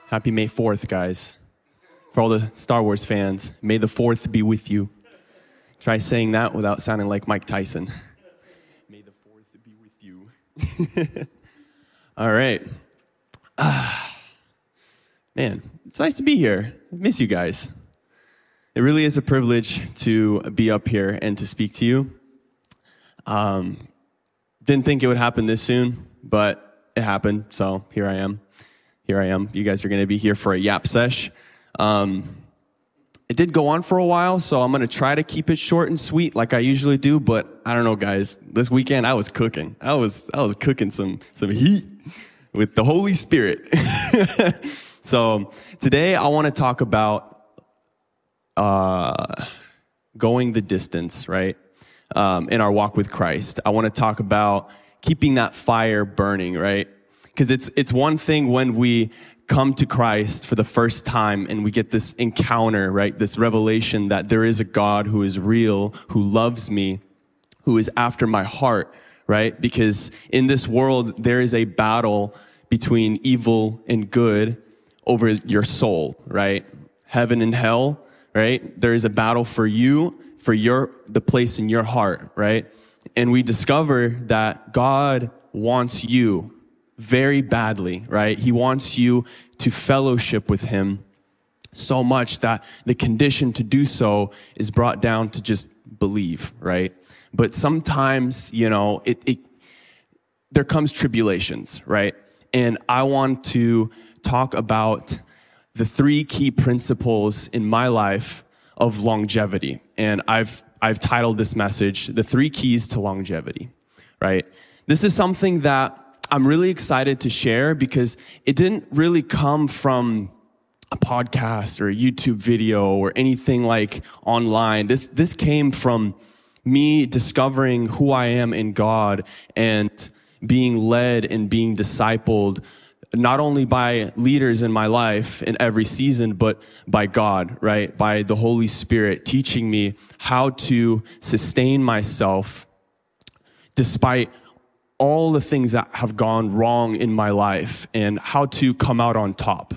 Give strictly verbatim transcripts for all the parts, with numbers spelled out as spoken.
Happy May fourth, guys. For all the Star Wars fans, may the fourth be with you. Try saying that without sounding like Mike Tyson. May the fourth be with you. All right. Ah, man, it's nice to be here. I miss you guys. It really is a privilege to be up here and to speak to you. Um, didn't think it would happen this soon, but it happened, so here I am. Here I am. You guys are going to be here for a yap sesh. Um, it did go on for a while, so I'm going to try to keep it short and sweet like I usually do, but I don't know, guys. This weekend, I was cooking. I was I was cooking some, some heat with the Holy Spirit. So today, I want to talk about uh, going the distance, right, um, in our walk with Christ. I want to talk about keeping that fire burning, right? Because it's it's one thing when we come to Christ for the first time and we get this encounter, right? This revelation that there is a God who is real, who loves me, who is after my heart, right? Because in this world, there is a battle between evil and good over your soul, right? Heaven and hell, right? There is a battle for you, for your the place in your heart, right? And we discover that God wants you very badly, right? He wants you to fellowship with him so much that the condition to do so is brought down to just believe, right? But sometimes, you know, it, it there comes tribulations, right? And I want to talk about the three key principles in my life of longevity. And I've I've titled this message, The Three Keys to Longevity, right? This is something that I'm really excited to share because it didn't really come from a podcast or a YouTube video or anything like online. This this came from me discovering who I am in God and being led and being discipled not only by leaders in my life in every season, but by God, right? By the Holy Spirit teaching me how to sustain myself despite all the things that have gone wrong in my life and how to come out on top.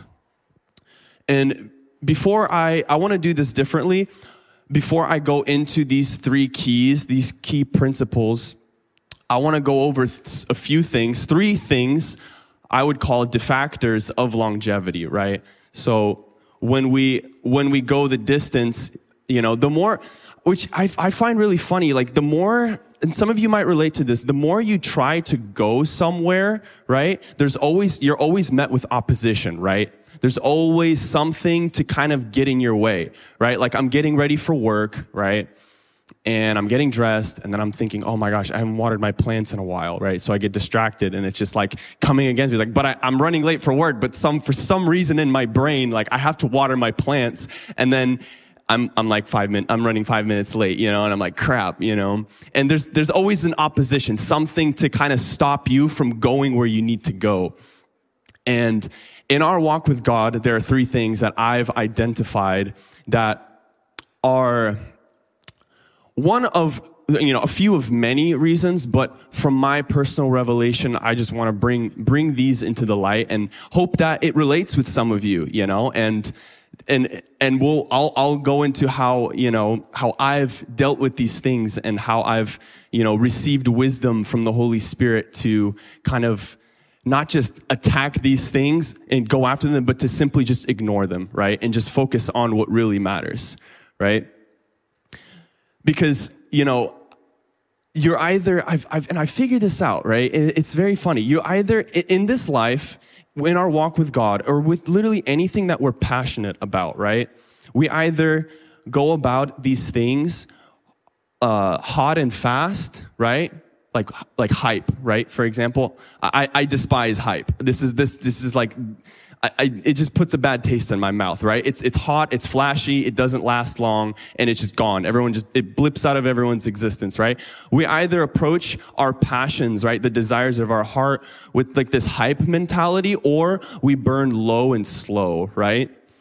And before I, I want to do this differently. Before I go into these three keys, these key principles, I want to go over th- a few things, three things I would call defactors of longevity, right? So when we, when we go the distance, you know, the more, which I, I find really funny, like the more, and some of you might relate to this, the more you try to go somewhere, right, there's always, you're always met with opposition, right? There's always something to kind of get in your way, right? Like I'm getting ready for work, right? And I'm getting dressed, and then I'm thinking, oh my gosh, I haven't watered my plants in a while, right? So I get distracted, and it's just like coming against me, like, but I, I'm running late for work, but some for some reason in my brain, like I have to water my plants, and then I'm I'm like five minutes, I'm running five minutes late, you know, and I'm like, crap, you know. And there's there's always an opposition, something to kind of stop you from going where you need to go. And in our walk with God, there are three things that I've identified that are one of, you know, a few of many reasons, but from my personal revelation, I just want to bring bring these into the light and hope that it relates with some of you, you know, and and and we'll I'll I'll go into how, you know, how I've dealt with these things and how I've, you know, received wisdom from the Holy Spirit to kind of not just attack these things and go after them, but to simply just ignore them, right? And just focus on what really matters, right? Because, you know, you're either, I've, I've, and I figured this out, right? It's very funny. You're either in this life, in our walk with God, or with literally anything that we're passionate about, right? We either go about these things uh, hot and fast, right? Like, like hype, right? For example, I, I despise hype. This is this this is like, I, I, it just puts a bad taste in my mouth, right? It's it's hot, it's flashy, it doesn't last long, and it's just gone. Everyone just, it blips out of everyone's existence, right? We either approach our passions, right, the desires of our heart with like this hype mentality, or we burn low and slow, right?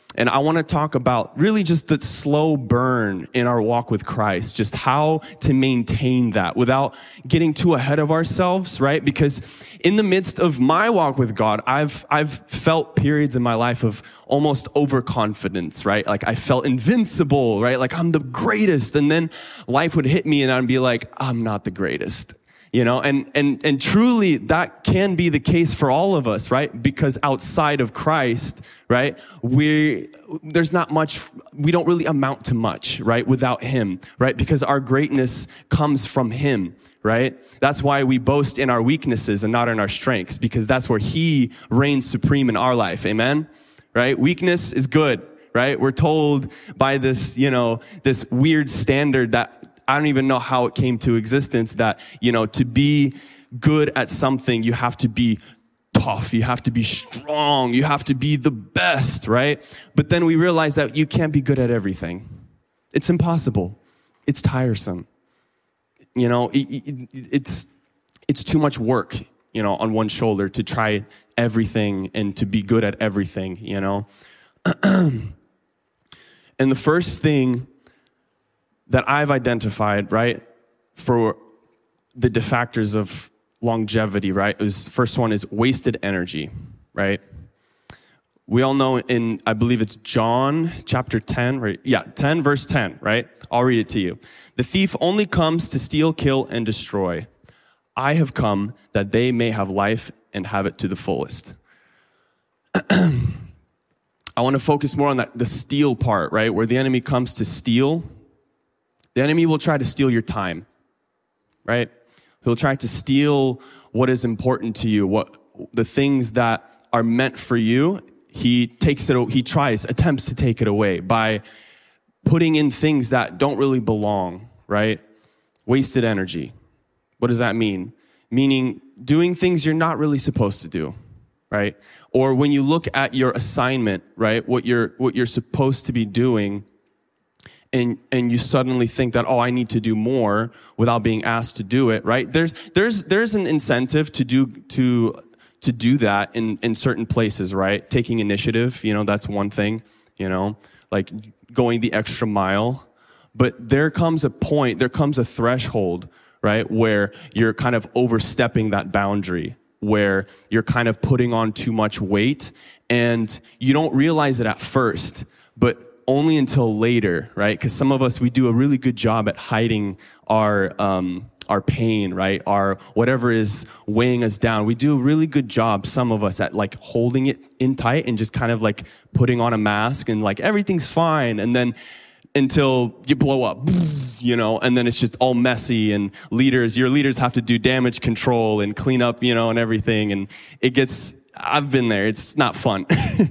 And I want to talk about really just the slow burn in our walk with Christ, just how to maintain that without getting too ahead of ourselves, right? Because in the midst of my walk with God, I've I've felt periods in my life of almost overconfidence, right? Like I felt invincible, right? Like I'm the greatest. And then life would hit me and I'd be like, I'm not the greatest. You know, and, and, and truly that can be the case for all of us, right? Because outside of Christ, right, we there's not much, we don't really amount to much, right, without him, right? Because our greatness comes from him, right? That's why we boast in our weaknesses and not in our strengths, because that's where he reigns supreme in our life, amen? Right? Weakness is good, right? We're told by this, you know, this weird standard that I don't even know how it came to existence, that, you know, to be good at something, you have to be tough, you have to be strong, you have to be the best, right? But then we realize that you can't be good at everything. It's impossible. It's tiresome. You know, it, it, it's it's too much work, you know, on one shoulder to try everything and to be good at everything, you know? And the first thing that I've identified, right, for the defactors of longevity, right, is first one is wasted energy, right? We all know in, I believe it's John chapter ten, right? Yeah, ten verse ten, right? I'll read it to you. The thief only comes to steal, kill, and destroy. I have come that they may have life and have it to the fullest. I want to focus more on that, the steal part, right, where the enemy comes to steal. The enemy will try to steal your time, right? He'll try to steal what is important to you, what the things that are meant for you. He takes it, he tries, attempts to take it away by putting in things that don't really belong, right? Wasted energy. What does that mean? Meaning doing things you're not really supposed to do, right? Or when you look at your assignment, right, what you're what you're supposed to be doing, and and you suddenly think that, oh, I need to do more without being asked to do it, right? There's there's there's an incentive to do to to do that in, in certain places, right? Taking initiative, you know, that's one thing, you know, like going the extra mile. But there comes a point, there comes a threshold, right, where you're kind of overstepping that boundary, where you're kind of putting on too much weight, and you don't realize it at first, but only until later, right? Because some of us, we do a really good job at hiding our um, our pain, right? Our whatever is weighing us down. We do a really good job, some of us, at like holding it in tight and just kind of like putting on a mask and like everything's fine. And then until you blow up, you know, and then it's just all messy, and leaders, your leaders have to do damage control and clean up, you know, and everything. And it gets, I've been there. It's not fun.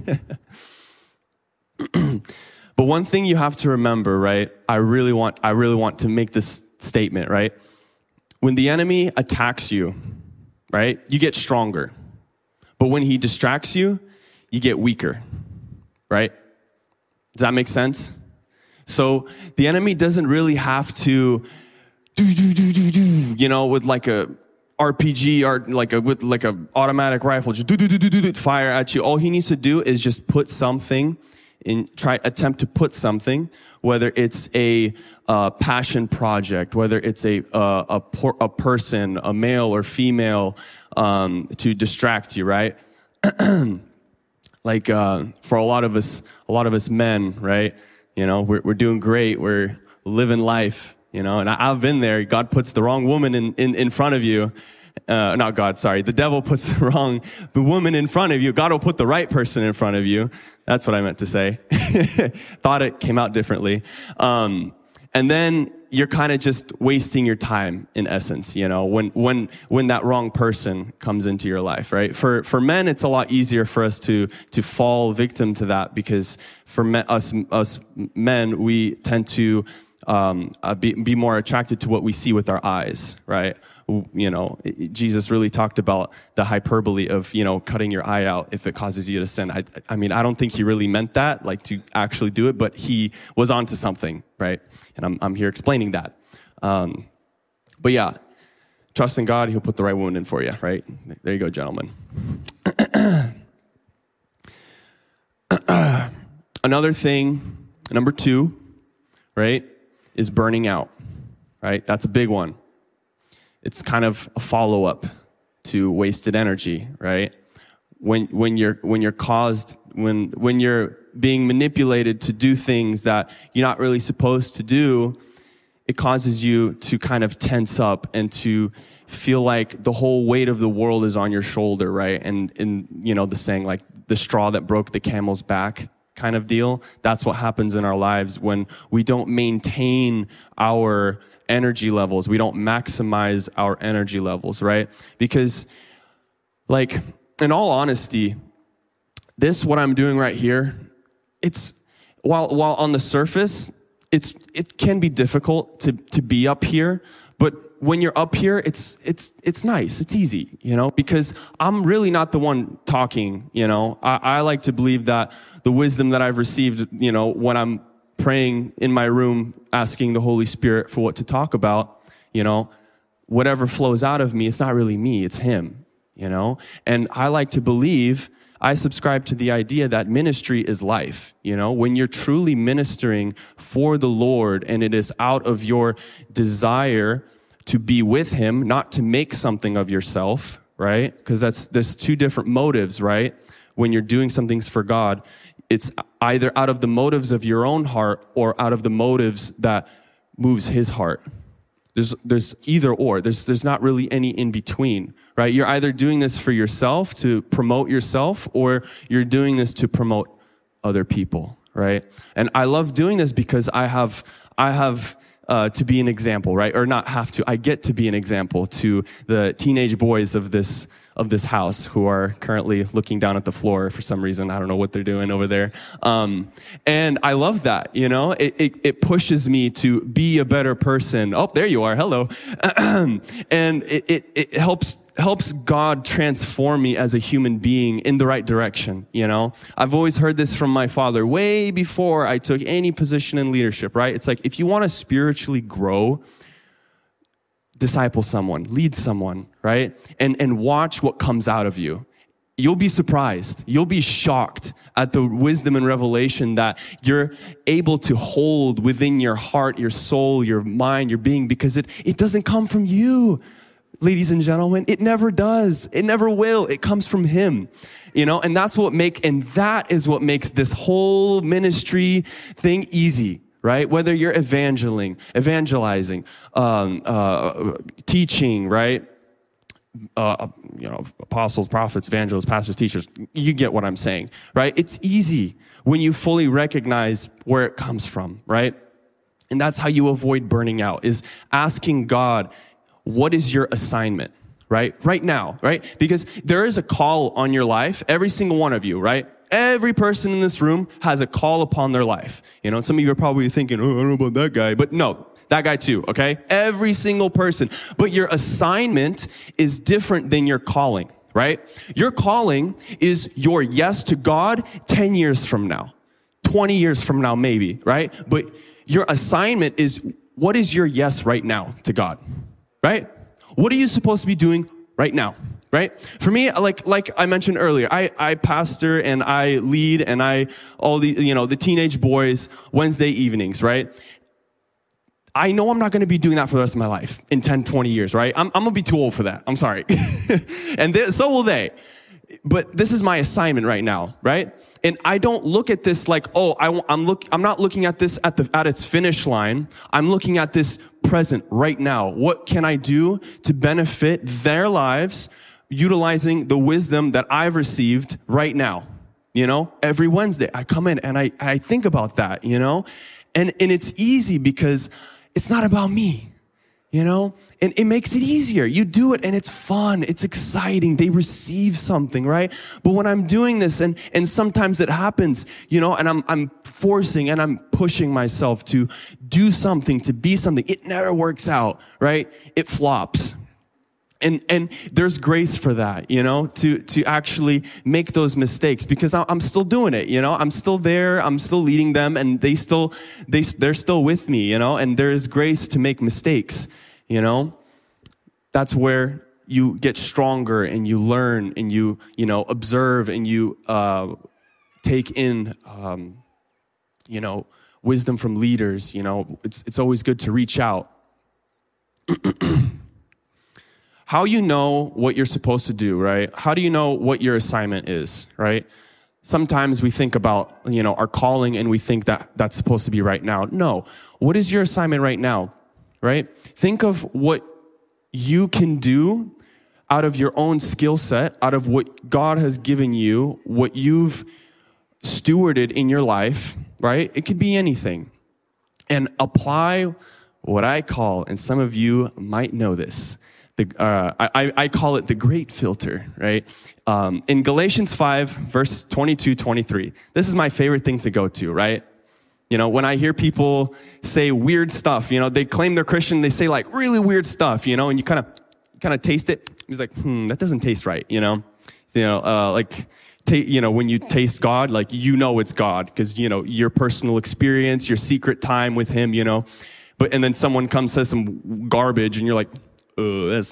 But one thing you have to remember, right? I really want, I really want to make this statement, right? When the enemy attacks you, right, you get stronger. But when he distracts you, you get weaker, right? Does that make sense? So the enemy doesn't really have to do, do, do, do, do, you know, with like a R P G or like a, with like a automatic rifle, just do, do, do, do, do, do, fire at you. All he needs to do is just put something in, try, attempt to put something, whether it's a uh, passion project, whether it's a, uh, a, por- a person, a male or female, um, to distract you, right? Like, uh, for a lot of us, a lot of us men, right? You know, we're, we're doing great. We're living life, you know, and I, I've been there. God puts the wrong woman in, in, in front of you. Uh, not God, sorry. The devil puts the wrong woman in front of you. God will put the right person in front of you. That's what I meant to say. Thought it came out differently. Um, and then you're kind of just wasting your time, in essence, you know, when, when, when that wrong person comes into your life, right? For, for men, it's a lot easier for us to, to fall victim to that, because for me, us, us men, we tend to, um, uh, be, be more attracted to what we see with our eyes, right? You know, Jesus really talked about the hyperbole of, you know, cutting your eye out if it causes you to sin. I, I mean, I don't think he really meant that, like to actually do it, but he was onto something, right? And I'm I'm here explaining that. Um, but yeah, trust in God, he'll put the right woman in for you, right? There you go, gentlemen. another thing, number two, right, is burning out, right? That's a big one. It's kind of a follow-up to wasted energy, right? When when you're when you're caused when when you're being manipulated to do things that you're not really supposed to do, it causes you to kind of tense up and to feel like the whole weight of the world is on your shoulder, right? And and you know the saying, like, the straw that broke the camel's back kind of deal. That's what happens in our lives when we don't maintain our energy levels. We don't maximize our energy levels, right? Because, like, in all honesty, this, what I'm doing right here, it's, while while on the surface, it's it can be difficult to to be up here, but when you're up here, it's it's it's nice, it's easy, you know, because I'm really not the one talking, you know. I, I like to believe that the wisdom that I've received, you know, when I'm praying in my room, asking the Holy Spirit for what to talk about, you know, whatever flows out of me, it's not really me, it's Him, you know. And I like to believe, I subscribe to the idea that ministry is life, you know. When you're truly ministering for the Lord and it is out of your desire to be with Him, not to make something of yourself, right? Because that's there's two different motives, right? When you're doing some things for God, it's either out of the motives of your own heart or out of the motives that moves His heart. There's there's either or. There's there's not really any in between, right? You're either doing this for yourself to promote yourself, or you're doing this to promote other people, right? And I love doing this because I have I have uh, to be an example, right? Or not have to. I get to be an example to the teenage boys of this of this house who are currently looking down at the floor for some reason. I don't know what they're doing over there. Um, and I love that, you know, it, it, it pushes me to be a better person. Oh, there you are. Hello. And it, it, it helps, helps God transform me as a human being in the right direction. You know, I've always heard this from my father way before I took any position in leadership, right? It's like, if you want to spiritually grow, disciple someone, lead someone, right? And and watch what comes out of you. You'll be surprised. You'll be shocked at the wisdom and revelation that you're able to hold within your heart, your soul, your mind, your being, because it, it doesn't come from you, ladies and gentlemen. It never does. It never will. It comes from Him. You know, and that's what make and that is what makes this whole ministry thing easy. Right? Whether you're evangeling, evangelizing, um, uh, teaching, right? Uh, you know, apostles, prophets, evangelists, pastors, teachers, you get what I'm saying, right? It's easy when you fully recognize where it comes from, right? And that's how you avoid burning out, is asking God, what is your assignment, right? Right now, right? Because there is a call on your life, every single one of you, right? Every person in this room has a call upon their life. You know, and some of you are probably thinking, oh, I don't know about that guy. But no, that guy too, okay? Every single person. But your assignment is different than your calling, right? Your calling is your yes to God ten years from now, twenty years from now maybe, right? But your assignment is, what is your yes right now to God, right? What are you supposed to be doing right now? Right? For me, like like I mentioned earlier, I, I pastor and I lead and I, all the, you know, the teenage boys Wednesday evenings, right? I know I'm not going to be doing that for the rest of my life in ten, twenty years, right? I'm, I'm going to be too old for that. I'm sorry. And they, so will they. But this is my assignment right now, right? And I don't look at this like, oh, I, I'm look, I'm not looking at this at the at its finish line. I'm looking at this present right now. What can I do to benefit their lives, utilizing the wisdom that I've received right now? You know, every Wednesday I come in and I, I think about that, you know, and, and it's easy because it's not about me, you know, and it makes it easier. You do it and it's fun. It's exciting. They receive something, right? But when I'm doing this and, and sometimes it happens, you know, and I'm, I'm forcing and I'm pushing myself to do something, to be something, it never works out, right? It flops. And and there's grace for that, you know, to to actually make those mistakes, because I'm still doing it, you know. I'm still there. I'm still leading them, and they still they they're still with me, you know. And there is grace to make mistakes, you know. That's where you get stronger and you learn and you you know observe and you uh, take in um, you know, wisdom from leaders. You know, it's it's always good to reach out. How you know what you're supposed to do, right? How do you know what your assignment is, right? Sometimes we think about, you know, our calling and we think that that's supposed to be right now. No. What is your assignment right now, right? Think of what you can do out of your own skill set, out of what God has given you, what you've stewarded in your life, right? It could be anything. And apply what I call, and some of you might know this, The, uh, I, I call it the great filter, right? Um, in Galatians five, verse twenty-two, twenty-three, this is my favorite thing to go to, right? You know, when I hear people say weird stuff, you know, they claim they're Christian, they say like really weird stuff, you know, and you kind of kind of taste it. He's like, hmm, that doesn't taste right, you know? You know, uh, like, ta- you know, when you taste God, like, you know it's God because, you know, your personal experience, your secret time with him, you know? But, and then someone comes, says some garbage, and you're like, Ugh, that's,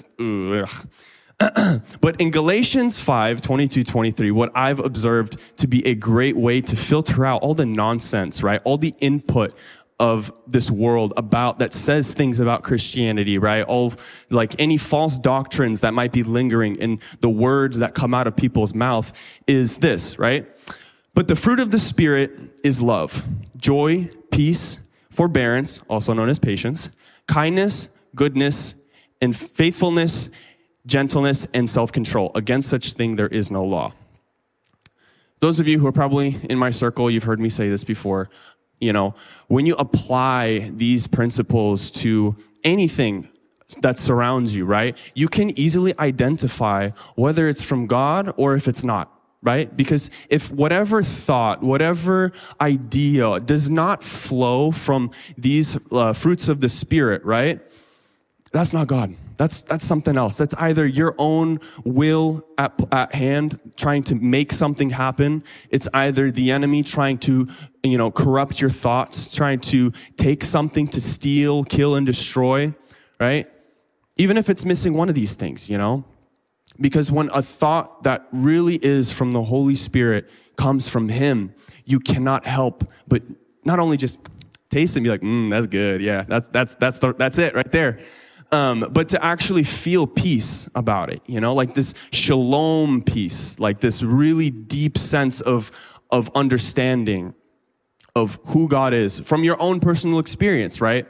ugh. But in Galatians five, twenty-two, twenty-three, what I've observed to be a great way to filter out all the nonsense, right? All the input of this world about that says things about Christianity, right? All like any false doctrines that might be lingering in the words that come out of people's mouth is this, right? But the fruit of the Spirit is love, joy, peace, forbearance, also known as patience, kindness, goodness, and faithfulness, gentleness, and self-control. Against such thing there is no law. Those of you who are probably in my circle, you've heard me say this before, you know, when you apply these principles to anything that surrounds you, right, you can easily identify whether it's from God or if it's not, right? Because if whatever thought, whatever idea does not flow from these uh, fruits of the Spirit, right, that's not God. That's that's something else. That's either your own will at, at hand trying to make something happen. It's either the enemy trying to, you know, corrupt your thoughts, trying to take something to steal, kill, and destroy, right? Even if it's missing one of these things, you know? Because when a thought that really is from the Holy Spirit comes from him, you cannot help but not only just taste it and be like, mm, that's good. Yeah, that's that's that's the, that's it right there. Um, but to actually feel peace about it, you know, like this shalom peace, like this really deep sense of, of understanding of who God is from your own personal experience, right?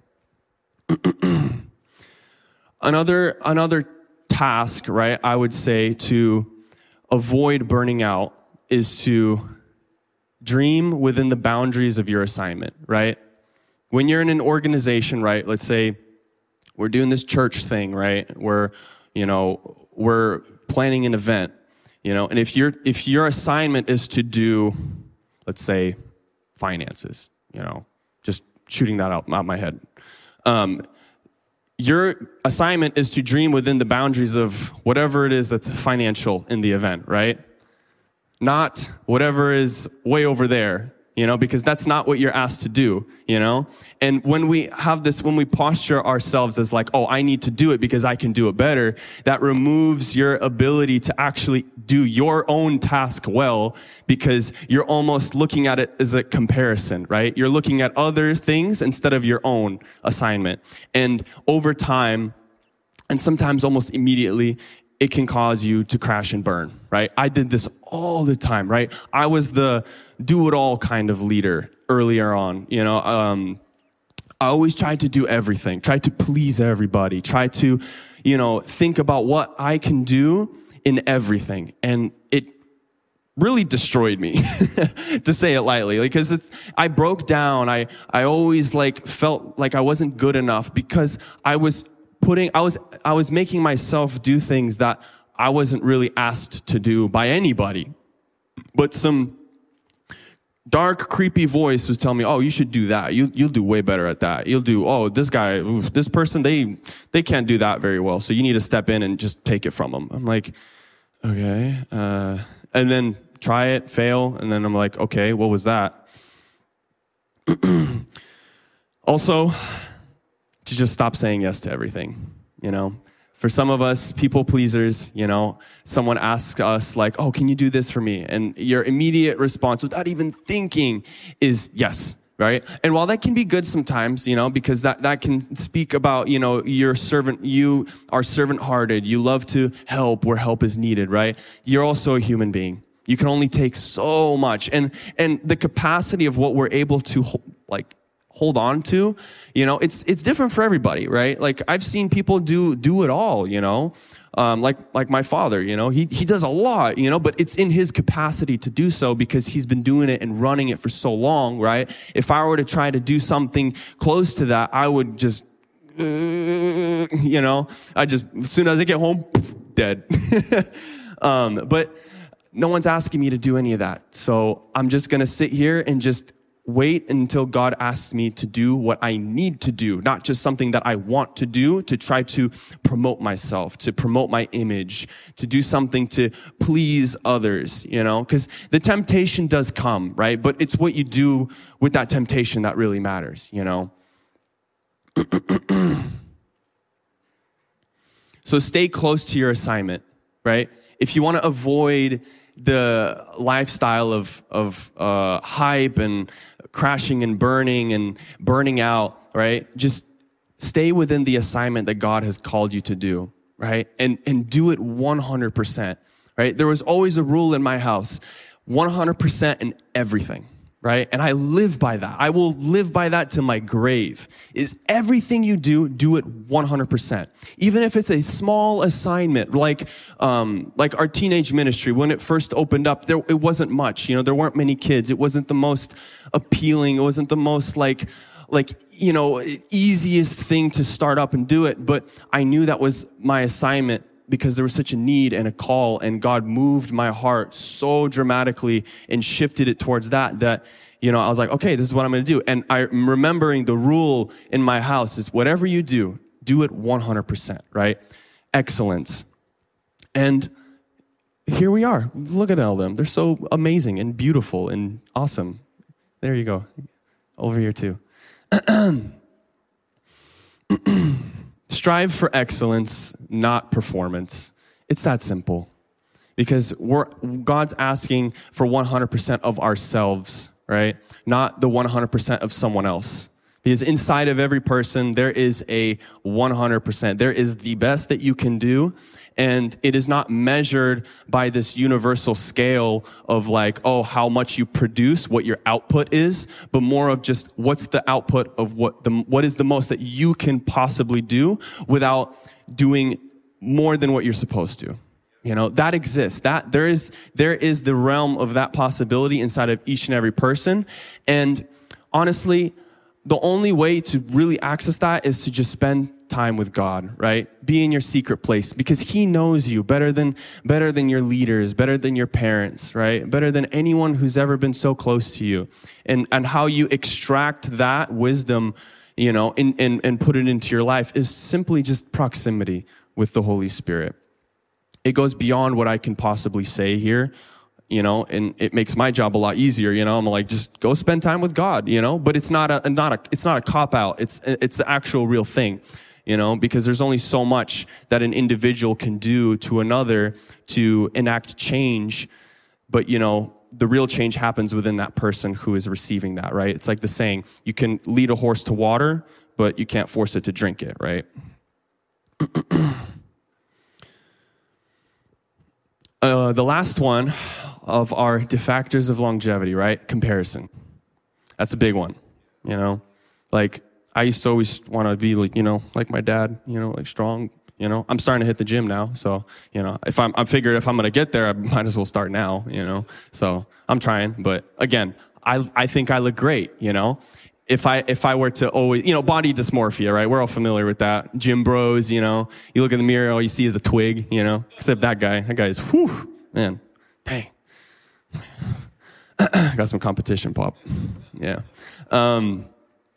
another, another task, right, I would say to avoid burning out is to dream within the boundaries of your assignment, right? When you're in an organization, right, let's say, we're doing this church thing, right? We're, you know, we're planning an event, you know, and if your if your assignment is to do, let's say, finances, you know, just shooting that out, out my head. Um, your assignment is to dream within the boundaries of whatever it is that's financial in the event, right? Not whatever is way over there. You know, because that's not what you're asked to do, you know? And when we have this, when we posture ourselves as like, oh, I need to do it because I can do it better, that removes your ability to actually do your own task well, because you're almost looking at it as a comparison, right? You're looking at other things instead of your own assignment. And over time, and sometimes almost immediately, it can cause you to crash and burn, right? I did this all the time, right? I was the do-it-all kind of leader earlier on, you know. Um, I always tried to do everything, tried to please everybody, tried to, you know, think about what I can do in everything. And it really destroyed me, to say it lightly, because it's, I broke down. I, I always like felt like I wasn't good enough because I was putting, I was, I was making myself do things that I wasn't really asked to do by anybody. But some dark, creepy voice was telling me, oh, you should do that. You, you'll do way better at that. You'll do, oh, this guy, oof, this person, they, they can't do that very well. So you need to step in and just take it from them. I'm like, okay. Uh, and then try it, fail. And then I'm like, okay, what was that? Also, to just stop saying yes to everything, you know? For some of us, people pleasers, you know, someone asks us like, oh, can you do this for me? And your immediate response without even thinking is yes, right? And while that can be good sometimes, you know, because that, that can speak about, you know, your servant, you are servant-hearted, you love to help where help is needed, right? You're also a human being. You can only take so much. And, and the capacity of what we're able to, like, hold on to, you know, it's it's different for everybody, right? Like I've seen people do do it all, you know, um, like like my father, you know, he he does a lot, you know, but it's in his capacity to do so because he's been doing it and running it for so long, right? If I were to try to do something close to that, I would just, uh, you know, I just as soon as I get home, poof, dead. um, but no one's asking me to do any of that, so I'm just gonna sit here and just wait until God asks me to do what I need to do, not just something that I want to do to try to promote myself, to promote my image, to do something to please others, you know, because the temptation does come, right? But it's what you do with that temptation that really matters, you know. So stay close to your assignment, right? If you want to avoid the lifestyle of of uh, hype and crashing and burning and burning out, right? Just stay within the assignment that God has called you to do, right? And and do it one hundred percent, right? There was always a rule in my house, one hundred percent in everything, right? And I live by that. I will live by that to my grave. Is everything you do, do it one hundred percent. Even if it's a small assignment, like um, like our teenage ministry, when it first opened up, there it wasn't much. You know, there weren't many kids. It wasn't the most appealing. It wasn't the most like, like you know, easiest thing to start up and do it. But I knew that was my assignment because there was such a need and a call, and God moved my heart so dramatically and shifted it towards that, that, you know, I was like, okay, this is what I'm going to do. And I'm remembering the rule in my house is whatever you do, do it one hundred percent, right? Excellence. And here we are. Look at all of them. They're so amazing and beautiful and awesome. There you go. Over here too. Strive for excellence, not performance. It's that simple. Because we're, God's asking for one hundred percent of ourselves, right? Not the one hundred percent of someone else. Because inside of every person, there is a one hundred percent. There is the best that you can do. And it is not measured by this universal scale of like, oh, how much you produce, what your output is, but more of just what's the output of what the what is the most that you can possibly do without doing more than what you're supposed to. You know, that exists. That there is there is the realm of that possibility inside of each and every person. And honestly, the only way to really access that is to just spend time with God, right? Be in your secret place because he knows you better than better than your leaders, better than your parents, right? Better than anyone who's ever been so close to you. And and how you extract that wisdom, you know, and and, and put it into your life is simply just proximity with the Holy Spirit. It goes beyond what I can possibly say here, you know, and it makes my job a lot easier. You know, I'm like, just go spend time with God, you know, but it's not a, not a, it's not a cop out. It's, it's the actual real thing, you know, because there's only so much that an individual can do to another to enact change. But, you know, the real change happens within that person who is receiving that, right? It's like the saying, you can lead a horse to water, but you can't force it to drink it, right? Uh, the last one of our defactors of longevity, right? Comparison. That's a big one, you know? Like, I used to always want to be like, you know, like my dad, you know, like strong, you know? I'm starting to hit the gym now, so, you know, if I'm, I figured if I'm going to get there, I might as well start now, you know? So, I'm trying, but again, I I think I look great, you know? If I if I were to always, you know, body dysmorphia, right? We're all familiar with that. Gym bros, you know, you look in the mirror, all you see is a twig, you know, except that guy. That guy is, whew, man, dang. Got some competition, Pop. Yeah. Um,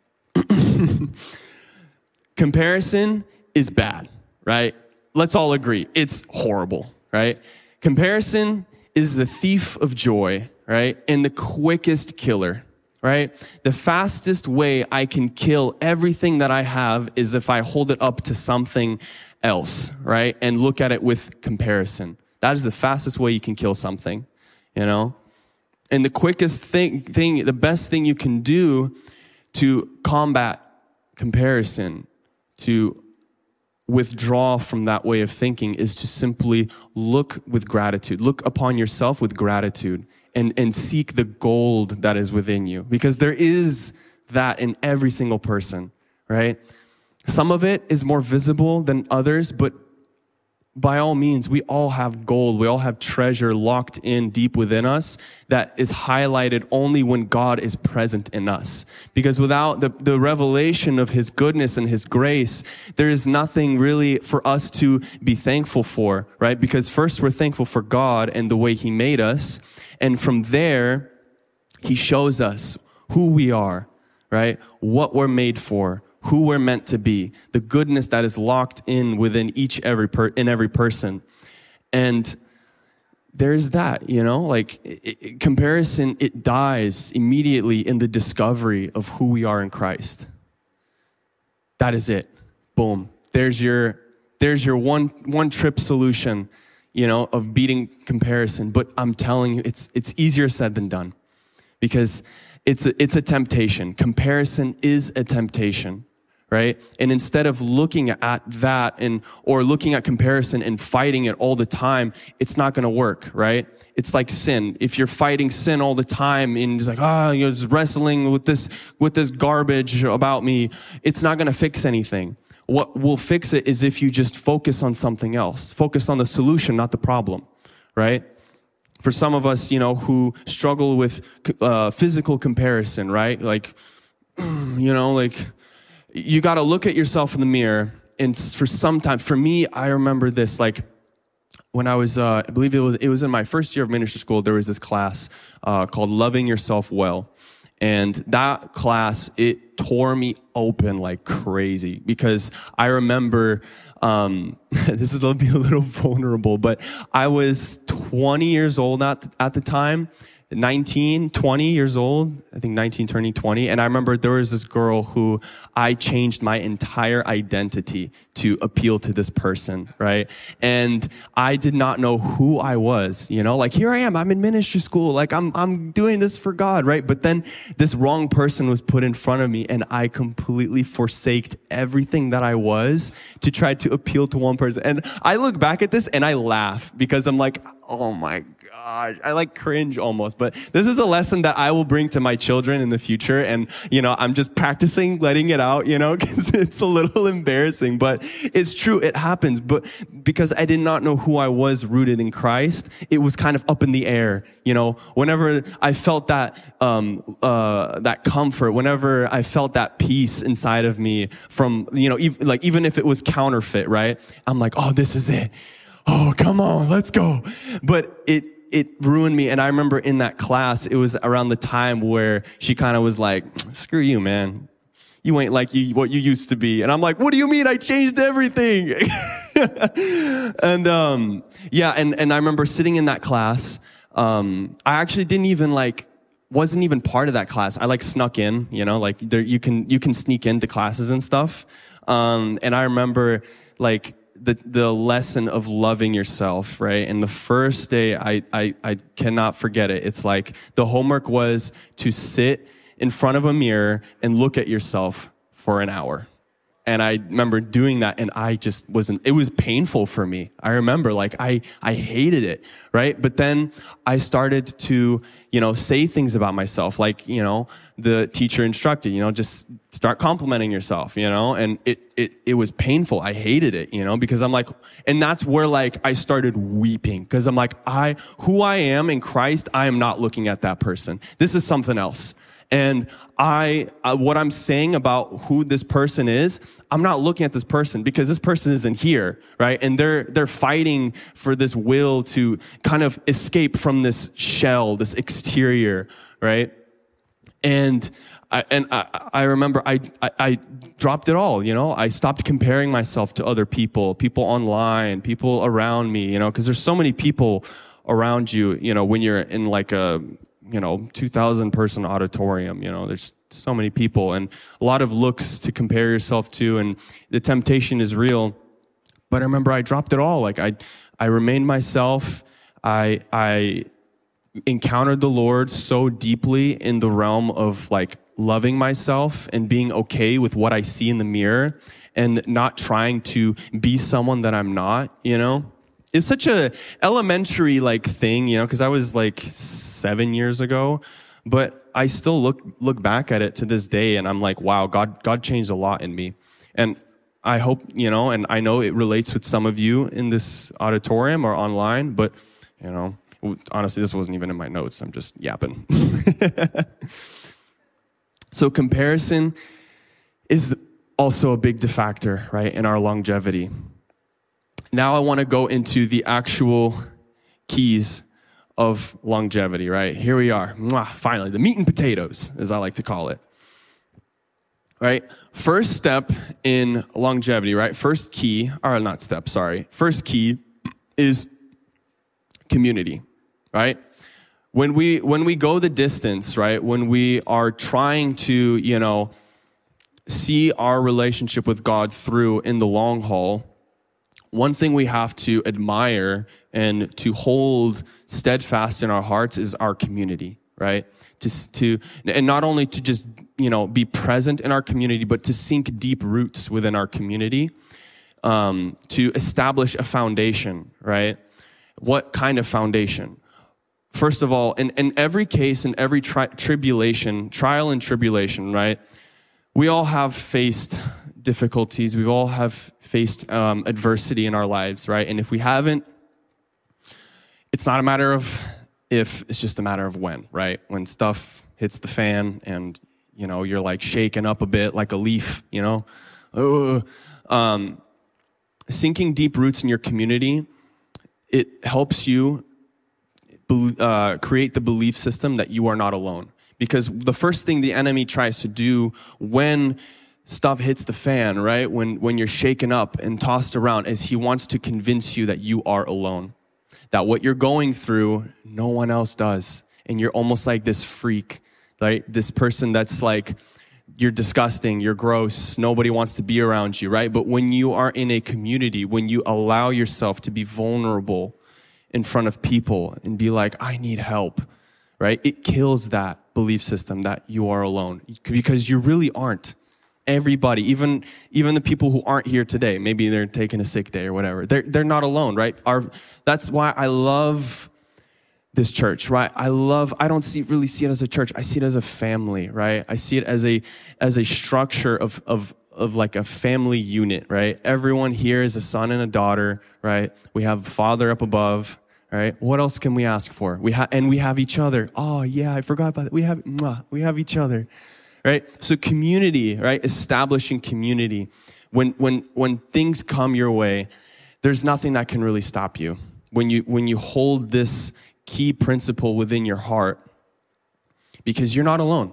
comparison is bad, right? Let's all agree. It's horrible, right? Comparison is the thief of joy, right? And the quickest killer. Right? The fastest way I can kill everything that I have is if I hold it up to something else, right? And look at it with comparison. That is the fastest way you can kill something, you know? And the quickest thing, thing, the best thing you can do to combat comparison, to withdraw from that way of thinking, is to simply look with gratitude. Look upon yourself with gratitude and, and seek the gold that is within you. Because there is that in every single person, right? Some of it is more visible than others, but by all means, we all have gold. We all have treasure locked in deep within us that is highlighted only when God is present in us. Because without the, the revelation of his goodness and his grace, there is nothing really for us to be thankful for, right? Because first we're thankful for God and the way he made us. And from there, he shows us who we are, right? What we're made for, who we're meant to be, the goodness that is locked in within each every per, in every person. And there's that, you know, like it, it, comparison, it dies immediately in the discovery of who we are in Christ. That is it. Boom. There's your there's your one one trip solution, you know, of beating comparison. But I'm telling you, it's it's easier said than done, because it's a, it's a temptation. Comparison is a temptation. Right? And instead of looking at that and or looking at comparison and fighting it all the time, it's not going to work, right? It's like sin. If you're fighting sin all the time and just like, ah, oh, you're just wrestling with this with this garbage about me, it's not going to fix anything. What will fix it is if you just focus on something else. Focus on the solution, not the problem, right? For some of us, you know, who struggle with uh, physical comparison, right? Like, you know, like, you got to look at yourself in the mirror, and for some time, for me, I remember this, like, when I was, uh, I believe it was, it was in my first year of ministry school, there was this class uh, called Loving Yourself Well, and that class, it tore me open like crazy, because I remember, um, this is going to be a little vulnerable, but I was twenty years old at the, at the time, nineteen, twenty years old, I think nineteen turning twenty. And I remember there was this girl who I changed my entire identity to appeal to this person, right? And I did not know who I was, you know, like here I am, I'm in ministry school, like I'm I'm doing this for God, right? But then this wrong person was put in front of me, and I completely forsaked everything that I was to try to appeal to one person. And I look back at this and I laugh, because I'm like, oh my gosh, I like cringe almost. But this is a lesson that I will bring to my children in the future. And, you know, I'm just practicing letting it out, you know, because it's a little embarrassing, but it's true. It happens. But because I did not know who I was rooted in Christ, it was kind of up in the air. You know, whenever I felt that, um, uh, that comfort, whenever I felt that peace inside of me from, you know, ev- like even if it was counterfeit, right? I'm like, oh, this is it. Oh, come on, let's go. But it, it ruined me. And I remember in that class, it was around the time where she kind of was like, screw you, man. You ain't like you what you used to be. And I'm like, what do you mean? I changed everything. and um, yeah, and, and I remember sitting in that class. Um, I actually didn't even like, wasn't even part of that class. I like snuck in, you know, like there, you can, you can sneak into classes and stuff. Um, and I remember like, the the lesson of loving yourself, right? And the first day, I, I I cannot forget it. It's like the homework was to sit in front of a mirror and look at yourself for an hour. And I remember doing that, and I just wasn't, it was painful for me. I remember, like, I, I hated it, right? But then I started to, you know, say things about myself, like, you know, the teacher instructed, you know, just start complimenting yourself, you know? And it, it, it was painful. I hated it, you know, because I'm like, and that's where, like, I started weeping, because I'm like, I, who I am in Christ, I am not looking at that person. This is something else. And I, uh, what I'm saying about who this person is, I'm not looking at this person, because this person isn't here, right? And they're, they're fighting for this will to kind of escape from this shell, this exterior, right? And I, and I, I remember I, I, I dropped it all, you know? I stopped comparing myself to other people, people online, people around me, you know, because there's so many people around you, you know, when you're in like a, you know, two thousand person auditorium, you know, there's so many people and a lot of looks to compare yourself to, and the temptation is real. But I remember I dropped it all. Like I, I remained myself. I, I encountered the Lord so deeply in the realm of like loving myself and being okay with what I see in the mirror and not trying to be someone that I'm not, you know? It's such a elementary like thing, you know, because I was like seven years ago, but I still look look back at it to this day and I'm like, wow, God God changed a lot in me. And I hope, you know, and I know it relates with some of you in this auditorium or online, but, you know, honestly, this wasn't even in my notes. I'm just yapping. So comparison is also a big defactor, right, in our longevity. Now I want to go into the actual keys of longevity, right? Here we are. Mwah, finally, the meat and potatoes, as I like to call it. Right? First step in longevity, right? First key, or not step, sorry. First key is community, right? When we when we go the distance, right? When we are trying to, you know, see our relationship with God through in the long haul, one thing we have to admire and to hold steadfast in our hearts is our community, right? To, to and not only to just, you know, be present in our community, but to sink deep roots within our community, um, to establish a foundation, right? What kind of foundation? First of all, in, in every case, in every tri- tribulation, trial and tribulation, right? We all have faced difficulties. We all have faced um, adversity in our lives, right? And if we haven't, it's not a matter of if, it's just a matter of when, right? When stuff hits the fan and, you know, you're like shaken up a bit like a leaf, you know? Ugh. Um, sinking deep roots in your community, it helps you uh, create the belief system that you are not alone. Because the first thing the enemy tries to do when stuff hits the fan, right? When when you're shaken up and tossed around, is he wants to convince you that you are alone. That what you're going through, no one else does. And you're almost like this freak, right? This person that's like, you're disgusting, you're gross, nobody wants to be around you, right? But when you are in a community, when you allow yourself to be vulnerable in front of people and be like, I need help, right? It kills that belief system that you are alone, because you really aren't. Everybody, even even the people who aren't here today, maybe they're taking a sick day or whatever, they're they're not alone, right? Our, that's why I love this church, right? I love, I don't see really see it as a church, I see it as a family, right? I see it as a as a structure of of of like a family unit, right? Everyone here is a son and a daughter, right? We have a father up above, right? What else can we ask for? We have, and we have each other. Oh yeah, I forgot about that. We have, mwah, we have each other, right? So community, right? Establishing community. When when when things come your way, there's nothing that can really stop you. When you when you hold this key principle within your heart, because you're not alone.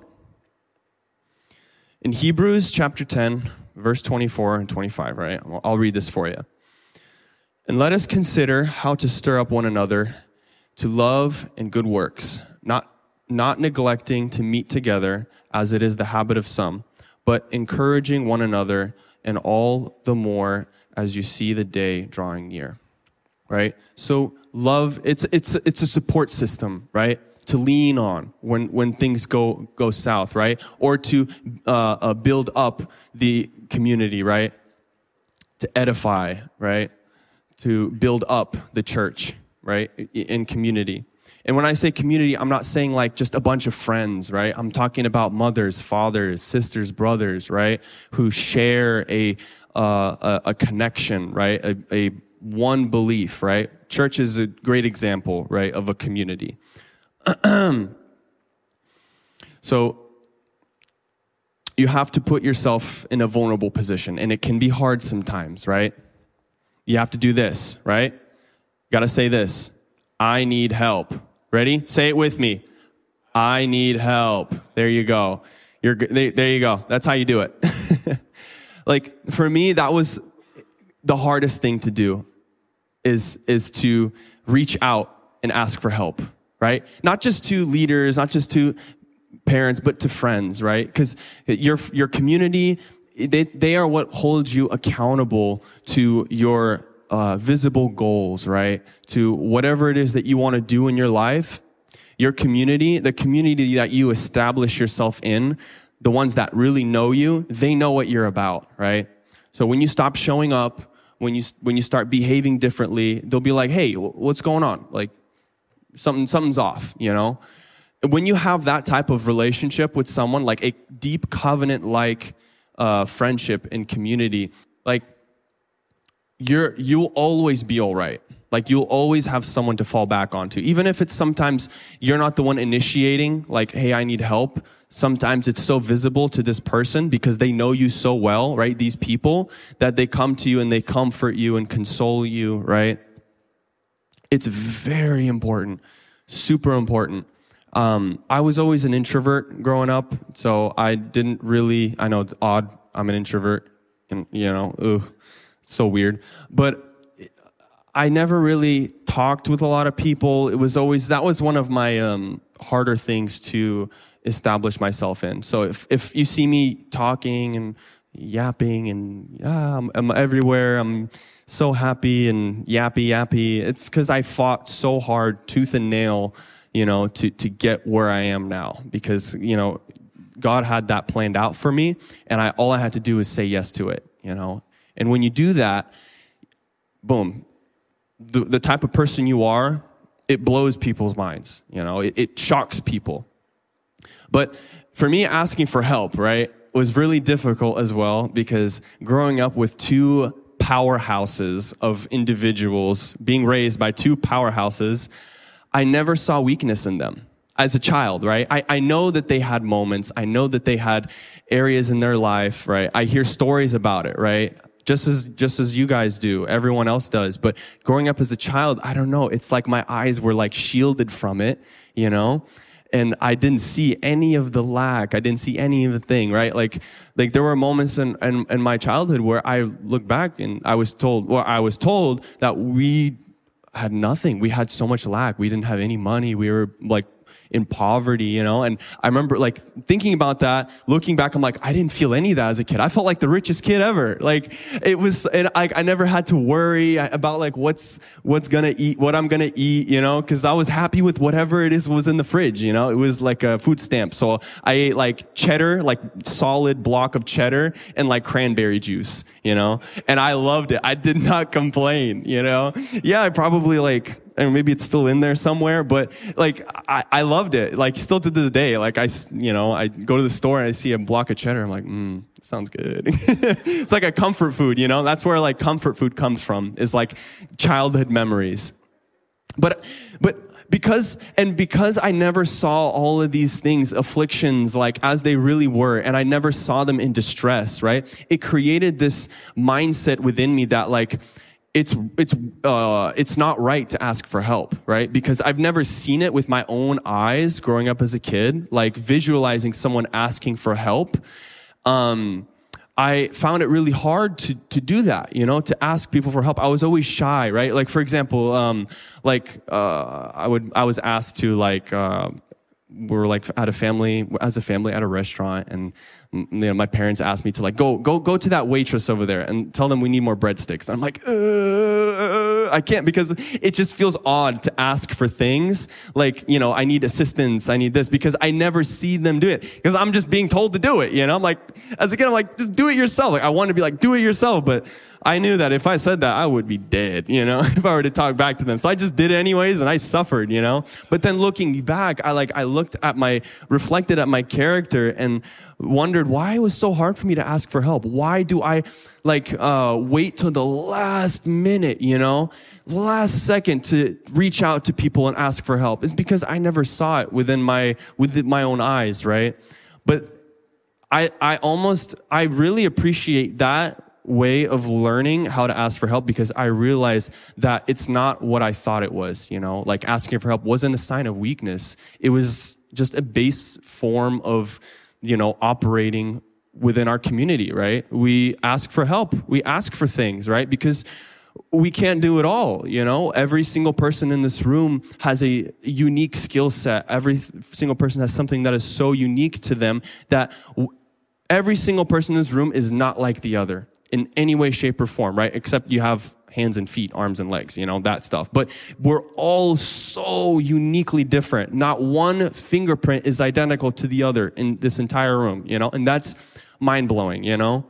In Hebrews chapter ten, verse twenty-four and twenty-five, right? I'll read this for you. And let us consider how to stir up one another to love and good works, not, not neglecting to meet together as it is the habit of some, but encouraging one another, and all the more as you see the day drawing near. Right? So love, it's it's it's a support system, right? To lean on when, when things go go south, right? Or to uh, uh, build up the community, right? To edify, right? To build up the church, right? In community. And when I say community, I'm not saying like just a bunch of friends, right? I'm talking about mothers, fathers, sisters, brothers, right? Who share a uh, a, a connection, right? A, a one belief, right? Church is a great example, right, of a community. So you have to put yourself in a vulnerable position, and it can be hard sometimes, right? You have to do this, right? You got to say this. I need help. Ready? Say it with me. I need help. There you go. You're there, there you go. That's how you do it. Like for me, that was the hardest thing to do. Is is to reach out and ask for help, right? Not just to leaders, not just to parents, but to friends, right? Because your your community they, they are what holds you accountable to your uh, visible goals, right? To whatever it is that you want to do in your life. Your community, the community that you establish yourself in, the ones that really know you, they know what you're about, right? So when you stop showing up, when you when you start behaving differently, they'll be like, hey, what's going on? Like, something something's off, you know? When you have that type of relationship with someone, like a deep covenant-like uh, friendship and community, like, you're you'll always be all right. Like, you'll always have someone to fall back onto. Even if it's sometimes you're not the one initiating, like, hey, I need help. Sometimes it's so visible to this person because they know you so well, right? These people, that they come to you and they comfort you and console you, right? It's very important, super important. Um, I was always an introvert growing up, so I didn't really, I know it's odd, I'm an introvert, and, you know, ugh, so weird. But I never really talked with a lot of people. It was always, that was one of my um, harder things to establish myself in. So if, if you see me talking and yapping and yeah, I'm, I'm everywhere, I'm so happy and yappy, yappy, it's because I fought so hard, tooth and nail, you know, to, to get where I am now. Because, you know, God had that planned out for me, and I all I had to do is say yes to it, you know. And when you do that, boom, The, the type of person you are, it blows people's minds, you know, it, it shocks people. But for me, asking for help, right, was really difficult as well, because growing up with two powerhouses of individuals, being raised by two powerhouses, I never saw weakness in them as a child, right? I, I know that they had moments. I know that they had areas in their life, right? I hear stories about it, right? Just as just as you guys do, everyone else does. But growing up as a child, I don't know. It's like my eyes were like shielded from it, you know? And I didn't see any of the lack. I didn't see any of the thing, right? Like, like there were moments in, in, in my childhood where I look back and I was told, well, I was told that we had nothing. We had so much lack. We didn't have any money. We were like in poverty, you know? And I remember like thinking about that, looking back, I'm like, I didn't feel any of that as a kid. I felt like the richest kid ever. Like it was, and I, I never had to worry about like what's, what's gonna eat, what I'm gonna eat, you know? Cause I was happy with whatever it is was in the fridge, you know? It was like a food stamp. So I ate like cheddar, like solid block of cheddar and like cranberry juice, you know? And I loved it. I did not complain, you know? Yeah, I probably like, and maybe it's still in there somewhere, but like, I, I loved it. Like still to this day, like I, you know, I go to the store and I see a block of cheddar. I'm like, mm, sounds good. It's like a comfort food, you know, that's where like comfort food comes from, is like childhood memories. But, but because, and because I never saw all of these things, afflictions, like as they really were, and I never saw them in distress, right? It created this mindset within me that like, It's it's uh it's not right to ask for help, right? Because I've never seen it with my own eyes growing up as a kid, like visualizing someone asking for help. Um, I found it really hard to to do that, you know, to ask people for help. I was always shy, right? Like for example, um, like uh, I would I was asked to like uh, we were like at a family as a family at a restaurant, and you know, my parents asked me to like, go, go, go to that waitress over there and tell them we need more breadsticks. And I'm like, uh, I can't, because it just feels odd to ask for things like, you know, I need assistance. I need this, because I never see them do it, because I'm just being told to do it. You know, I'm like, as a kid, I'm like, just do it yourself. Like I want to be like, do it yourself. But I knew that if I said that, I would be dead, you know, if I were to talk back to them. So I just did it anyways, and I suffered, you know. But then looking back, I like, I looked at my, reflected at my character and wondered why it was so hard for me to ask for help. Why do I like uh, wait till the last minute, you know, last second to reach out to people and ask for help? It's because I never saw it within my, within my own eyes, right? But I, I almost, I really appreciate that way of learning how to ask for help, because I realized that it's not what I thought it was, you know, like asking for help wasn't a sign of weakness. It was just a base form of, you know, operating within our community, right? We ask for help. We ask for things, right? Because we can't do it all, you know? Every single person in this room has a unique skill set. Every single person has something that is so unique to them that Every single person in this room is not like the other in any way, shape, or form, right? Except you have hands and feet, arms and legs, you know, that stuff. But we're all so uniquely different. Not one fingerprint is identical to the other in this entire room, you know? And that's mind-blowing, you know?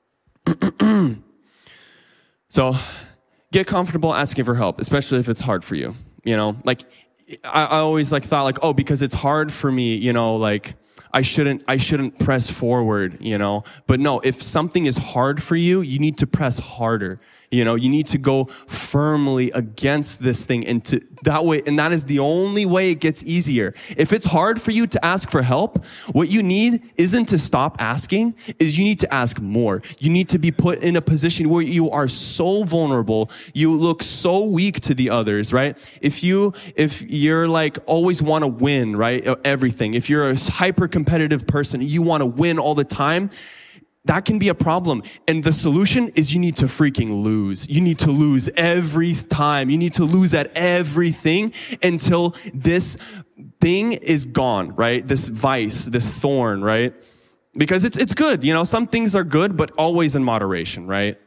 So get comfortable asking for help, especially if it's hard for you, you know? Like, I, I always like thought like, oh, because it's hard for me, you know, like, I shouldn't, I shouldn't press forward, you know? But no, if something is hard for you, you need to press harder. You know, you need to go firmly against this thing, and to that way, and that is the only way it gets easier. If it's hard for you to ask for help, what you need isn't to stop asking, is you need to ask more. You need to be put in a position where you are so vulnerable, you look so weak to the others, right? If you, if you're like always want to win, right? Everything. If you're a hyper competitive person, you want to win all the time, that can be a problem. And the solution is you need to freaking lose. You need to lose every time. You need to lose at everything until this thing is gone, right? This vice, this thorn, right? Because it's it's good, you know, some things are good, but always in moderation, right?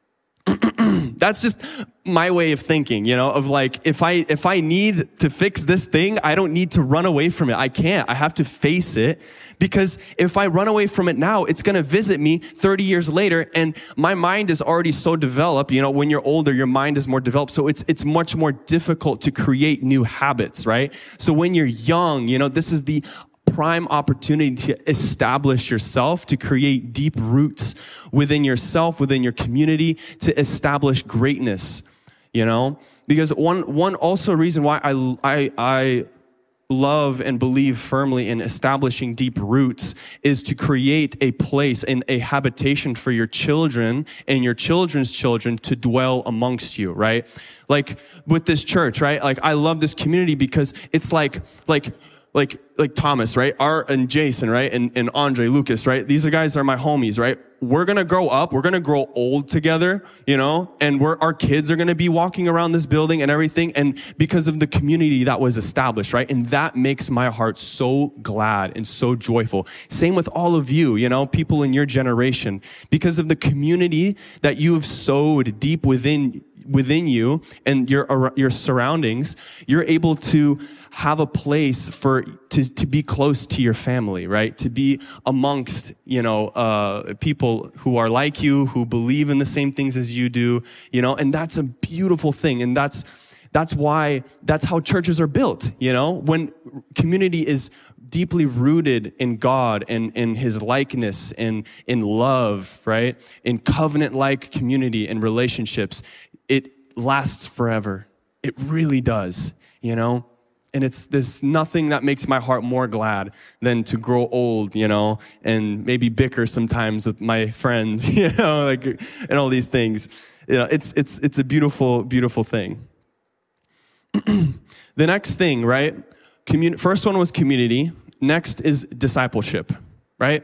That's just my way of thinking, you know, of like, if I if I need to fix this thing, I don't need to run away from it. I can't. I have to face it, because if I run away from it now, it's going to visit me thirty years later, and my mind is already so developed. You know, when you're older, your mind is more developed, so it's it's much more difficult to create new habits, right? So when you're young, you know, this is the prime opportunity to establish yourself, to create deep roots within yourself, within your community, to establish greatness, you know? Because one one also reason why I, I, I love and believe firmly in establishing deep roots is to create a place and a habitation for your children and your children's children to dwell amongst you, right? Like with this church, right? Like I love this community because it's like, like, Like, like Thomas, right? Art and Jason, right? And, and Andre, Lucas, right? These are guys are my homies, right? We're going to grow up. We're going to grow old together, you know? And we're, our kids are going to be walking around this building and everything. And because of the community that was established, right? And that makes my heart so glad and so joyful. Same with all of you, you know, people in your generation. Because of the community that you have sowed deep within within you and your your surroundings, you're able to have a place for to to be close to your family, right? To be amongst, you know, uh, people who are like you, who believe in the same things as you do, you know, and that's a beautiful thing. And that's that's why that's how churches are built, you know, when community is deeply rooted in God and in his likeness and in love, right? In covenant-like community and relationships, it lasts forever. It really does, you know? And it's there's nothing that makes my heart more glad than to grow old, you know, and maybe bicker sometimes with my friends, you know, like, and all these things. You know, it's it's it's a beautiful, beautiful thing. The next thing, right? Commun- first one was community. Next is discipleship, right?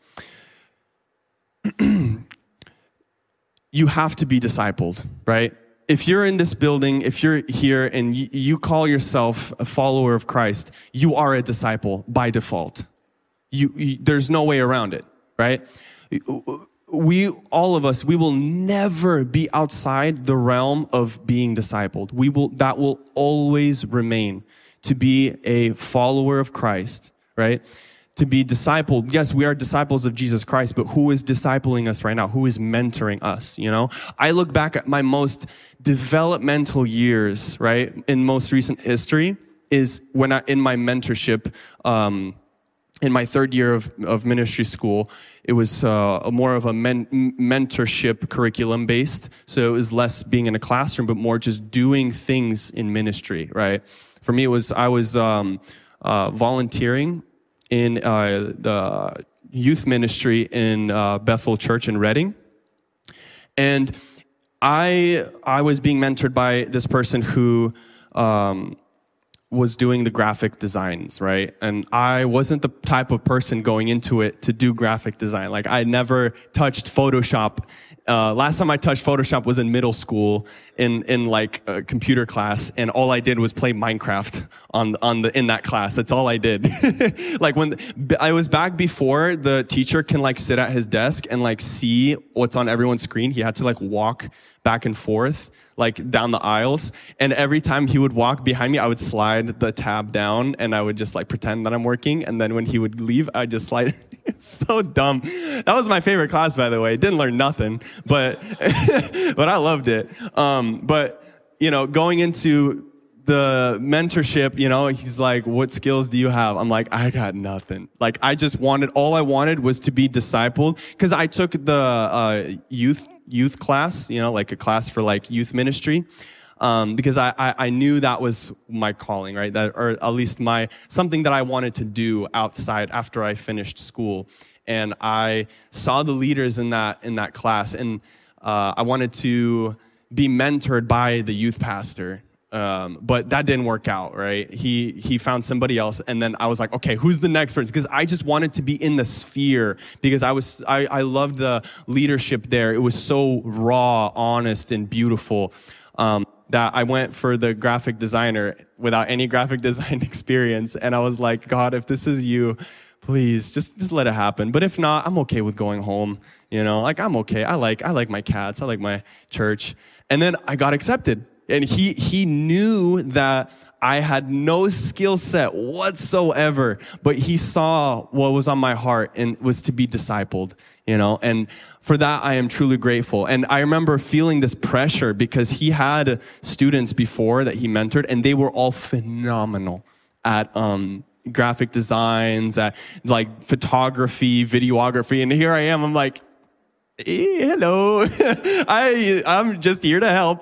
You have to be discipled, right? If you're in this building, if you're here and you, you call yourself a follower of Christ, you are a disciple by default. You, you, there's no way around it, right? We, all of us, we will never be outside the realm of being discipled. We will, that will always remain to be a follower of Christ, right? To be discipled. Yes, we are disciples of Jesus Christ, but who is discipling us right now? Who is mentoring us, you know? I look back at my most developmental years, right, in most recent history, is when I, in my mentorship, um, in my third year of, of ministry school, it was uh, a more of a men- mentorship curriculum based. So it was less being in a classroom, but more just doing things in ministry, right? For me, it was, I was um, uh, volunteering in uh, the youth ministry in uh, Bethel Church in Redding. And I I was being mentored by this person who um, was doing the graphic designs, right? And I wasn't the type of person going into it to do graphic design. Like, I never touched Photoshop Uh, last time I touched Photoshop was in middle school in, in like a computer class, and all I did was play Minecraft on, on the, in that class. That's all I did. Like when I was back before the teacher can like sit at his desk and like see what's on everyone's screen. He had to like walk back and forth, like down the aisles. And every time he would walk behind me, I would slide the tab down and I would just like pretend that I'm working. And then when he would leave, I'd just slide. It's so dumb. That was my favorite class, by the way. Didn't learn nothing, but, but I loved it. Um, but, you know, going into the mentorship, you know, he's like, what skills do you have? I'm like, I got nothing. Like, I just wanted, all I wanted was to be discipled, because I took the uh, youth youth class, you know, like a class for like youth ministry, um, because I, I, I knew that was my calling, right? That, or at least my, something that I wanted to do outside after I finished school. And I saw the leaders in that, in that class, and uh, I wanted to be mentored by the youth pastor. Um, but that didn't work out, right? He, he found somebody else. And then I was like, okay, who's the next person? Because I just wanted to be in the sphere, because I was, I, I loved the leadership there. It was so raw, honest, and beautiful, um, that I went for the graphic designer without any graphic design experience. And I was like, God, if this is you, please just, just let it happen. But if not, I'm okay with going home. You know, like I'm okay. I like, I like my cats. I like my church. And then I got accepted. And he he knew that I had no skill set whatsoever, but he saw what was on my heart and was to be discipled, you know. And for that, I am truly grateful. And I remember feeling this pressure because he had students before that he mentored, and they were all phenomenal at um, graphic designs, at like photography, videography. And here I am, I'm like, hey, hello, I, I'm just here to help.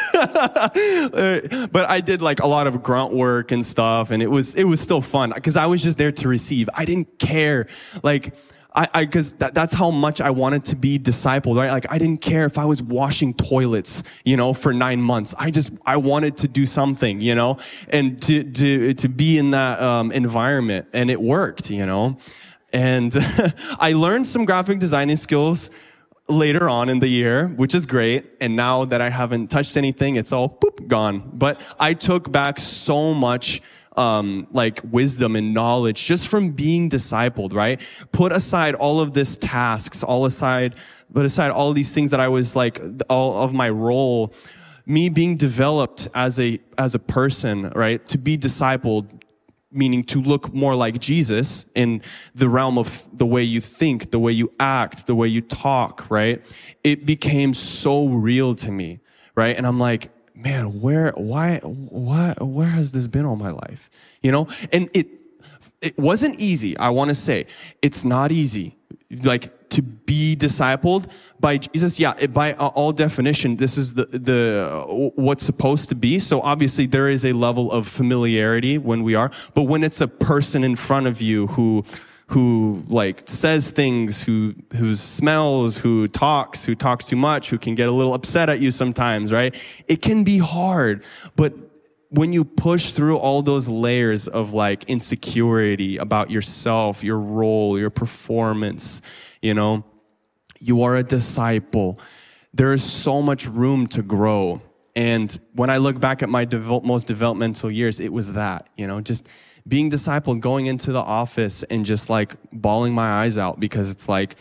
But I did like a lot of grunt work and stuff, and it was, it was still fun because I was just there to receive. I didn't care. Like, I, I, cause that, that's how much I wanted to be discipled, right? Like, I didn't care if I was washing toilets, you know, for nine months. I just, I wanted to do something, you know, and to, to, to be in that, um, environment, and it worked, you know, and I learned some graphic designing skills later on in the year, which is great. And now that I haven't touched anything, it's all boop, gone. But I took back so much um, like wisdom and knowledge just from being discipled, right? Put aside all of this tasks, all aside, put aside all of these things that I was like, all of my role, me being developed as a, as a person, right? To be discipled, meaning to look more like Jesus in the realm of the way you think, the way you act, the way you talk, right? It became so real to me, right? And I'm like, man, where, why, why, where has this been all my life? You know? And it, it wasn't easy. I want to say it's not easy. Like, to be discipled by Jesus, yeah, it, by all definition, this is the the what's supposed to be. So obviously there is a level of familiarity when we are, but when it's a person in front of you who who like says things, who who smells, who talks, who talks too much, who can get a little upset at you sometimes, right? It can be hard, but when you push through all those layers of like insecurity about yourself, your role, your performance, you know, you are a disciple. There is so much room to grow. And when I look back at my devel- most developmental years, it was that, you know, just being discipled, going into the office and just like bawling my eyes out because it's like,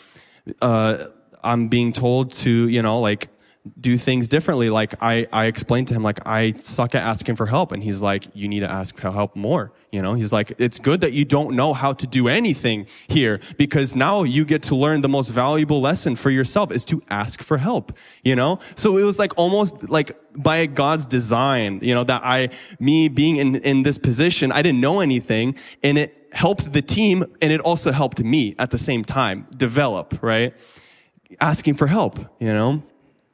uh, I'm being told to, you know, like, do things differently. Like I, I explained to him, like, I suck at asking for help. And he's like, you need to ask for help more. You know, he's like, it's good that you don't know how to do anything here, because now you get to learn the most valuable lesson for yourself is to ask for help, you know? So it was like almost like by God's design, you know, that I, me being in, in this position, I didn't know anything, and it helped the team, and it also helped me at the same time develop, right? Asking for help, you know?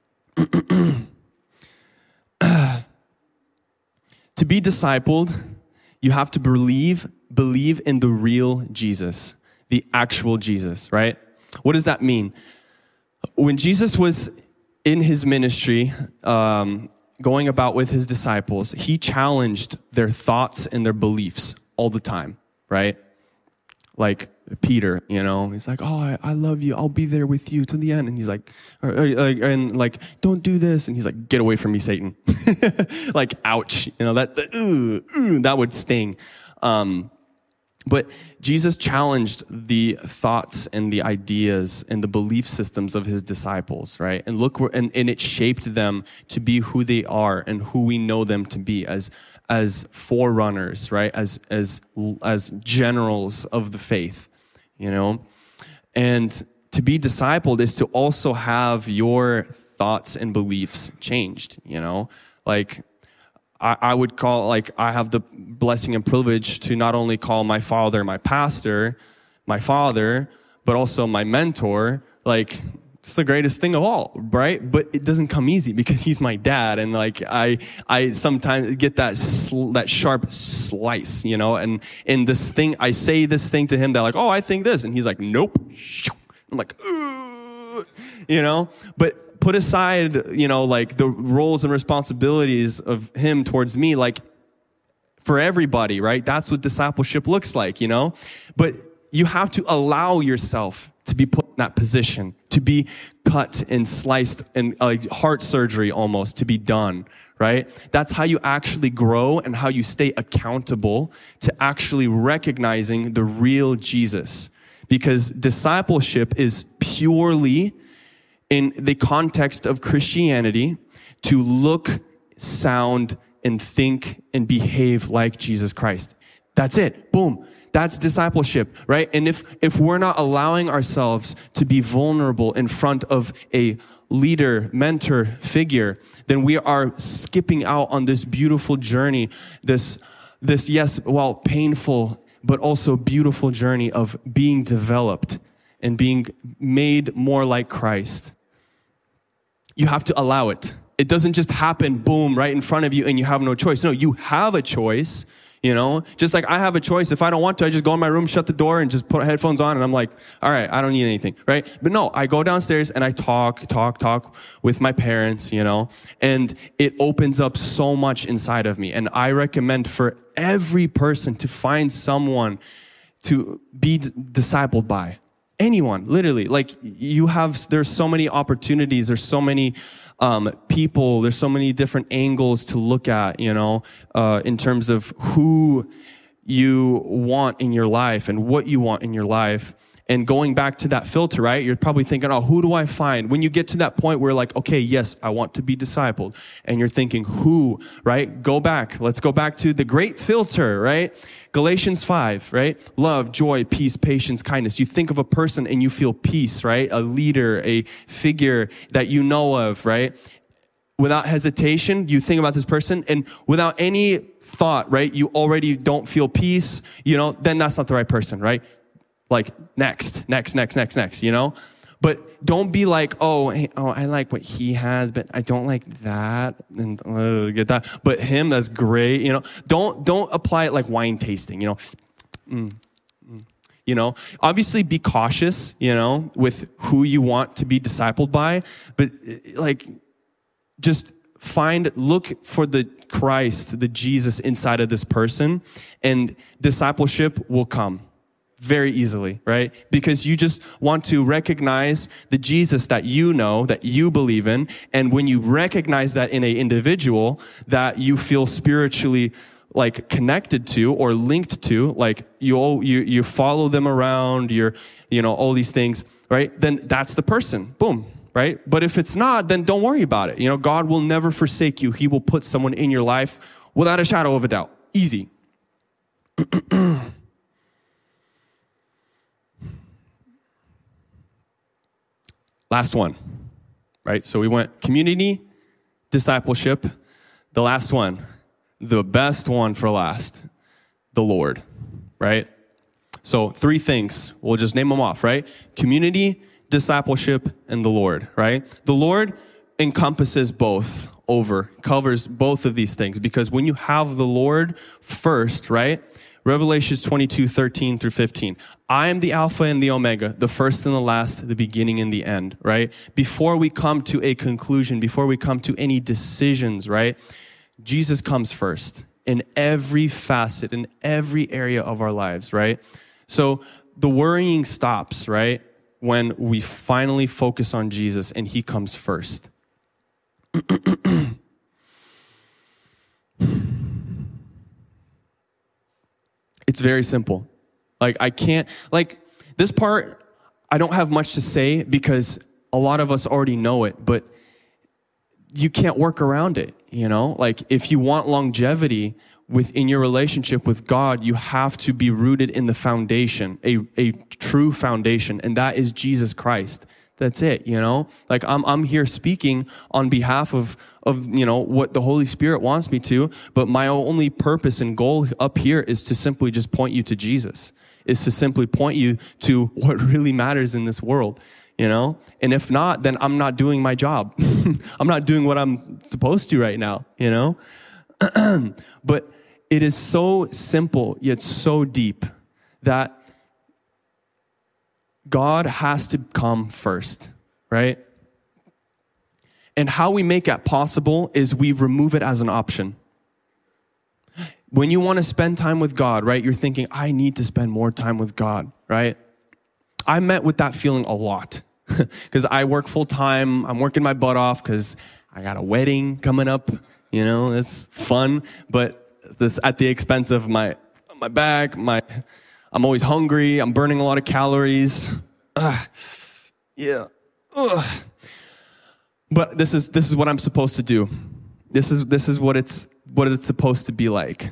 To be discipled, you have to believe, believe in the real Jesus, the actual Jesus, right? What does that mean? When Jesus was in his ministry, um, going about with his disciples, he challenged their thoughts and their beliefs all the time, right? Like, Peter, you know, he's like, oh, I, I love you. I'll be there with you to the end. And he's like, or, or, like, and like, don't do this. And he's like, get away from me, Satan. Like, ouch. You know, that, that, ooh, ooh, that would sting. Um, but Jesus challenged the thoughts and the ideas and the belief systems of his disciples, right? And look, where, and, and it shaped them to be who they are and who we know them to be as as forerunners, right? As as as generals of the faith. You know, and to be discipled is to also have your thoughts and beliefs changed, you know, like I, I would call, like I have the blessing and privilege to not only call my father, my pastor, my father, but also my mentor. Like, it's the greatest thing of all, right? But it doesn't come easy because he's my dad, and like I, I sometimes get that sl- that sharp slice, you know. And in this thing, I say this thing to him that like, oh, I think this, and he's like, nope. I'm like, ugh, you know. But put aside, you know, like the roles and responsibilities of him towards me, like for everybody, right? That's what discipleship looks like, you know. But you have to allow yourself to be put in that position, to be cut and sliced and like heart surgery almost to be done, right? That's how you actually grow and how you stay accountable to actually recognizing the real Jesus. Because discipleship is purely in the context of Christianity to look, sound, and think and behave like Jesus Christ. That's it. Boom. That's discipleship, right? And if if we're not allowing ourselves to be vulnerable in front of a leader, mentor figure, then we are skipping out on this beautiful journey, this, this yes, well, painful, but also beautiful journey of being developed and being made more like Christ. You have to allow it. It doesn't just happen, boom, right in front of you and you have no choice. No, you have a choice. You know, just like I have a choice. If I don't want to, I just go in my room, shut the door, and just put headphones on, and I'm like, all right, I don't need anything, right? But no, I go downstairs and I talk, talk, talk with my parents, you know, and it opens up so much inside of me. And I recommend for every person to find someone to be d- discipled by. Anyone, literally. Like, you have, there's so many opportunities, there's so many Um, people, there's so many different angles to look at, you know, uh, in terms of who you want in your life and what you want in your life. And going back to that filter, right? You're probably thinking, oh, who do I find? When you get to that point where like, okay, yes, I want to be discipled. And you're thinking, who, right? Go back. Let's go back to the great filter, right? Galatians five, right? Love, joy, peace, patience, kindness. You think of a person and you feel peace, right? A leader, a figure that you know of, right? Without hesitation, you think about this person, and without any thought, right? You already don't feel peace, you know, then that's not the right person, right? Like, next, next, next, next, next, you know? But don't be like, oh, hey, oh, I like what he has, but I don't like that, and uh, get that. But him, that's great, you know? Don't don't apply it like wine tasting, you know? Mm, mm. You know? Obviously, be cautious, you know, with who you want to be discipled by, but like, just find, look for the Christ, the Jesus inside of this person, and discipleship will come very easily, right? Because you just want to recognize the Jesus that you know, that you believe in, and when you recognize that in an individual that you feel spiritually like connected to or linked to, like you you you follow them around, you're, you know, all these things, right? Then that's the person. Boom. Right? But if it's not, then don't worry about it. You know, God will never forsake you. He will put someone in your life without a shadow of a doubt. Easy. Last one, right? So we went community, discipleship. The last one, the best one for last, the Lord, right? So three things. We'll just name them off, right? Community, discipleship, and the Lord, right? The Lord encompasses both over, covers both of these things, because when you have the Lord first, right? Revelations twenty-two, thirteen through fifteen. I am the Alpha and the Omega, the first and the last, the beginning and the end, right? Before we come to a conclusion, before we come to any decisions, right? Jesus comes first in every facet, in every area of our lives, right? So the worrying stops, right? When we finally focus on Jesus and he comes first. It's very simple. Like I can't, like this part, I don't have much to say because a lot of us already know it, but you can't work around it, you know? Like if you want longevity within your relationship with God, you have to be rooted in the foundation, a, a true foundation, and that is Jesus Christ. That's it, you know? Like I'm I'm here speaking on behalf of of you know what the Holy Spirit wants me to, but my only purpose and goal up here is to simply just point you to Jesus. Is to simply point you to what really matters in this world, you know? And if not, then I'm not doing my job. I'm not doing what I'm supposed to right now, you know? But it is so simple, yet so deep, that God has to come first, right? And how we make that possible is we remove it as an option. When you want to spend time with God, right, you're thinking, I need to spend more time with God, right? I met with that feeling a lot because I work full time. I'm working my butt off because I got a wedding coming up. You know, it's fun, but this at the expense of my my back. My I'm always hungry. I'm burning a lot of calories. Ugh. Yeah. Ugh. But this is this is what I'm supposed to do. This is this is what it's what it's supposed to be like.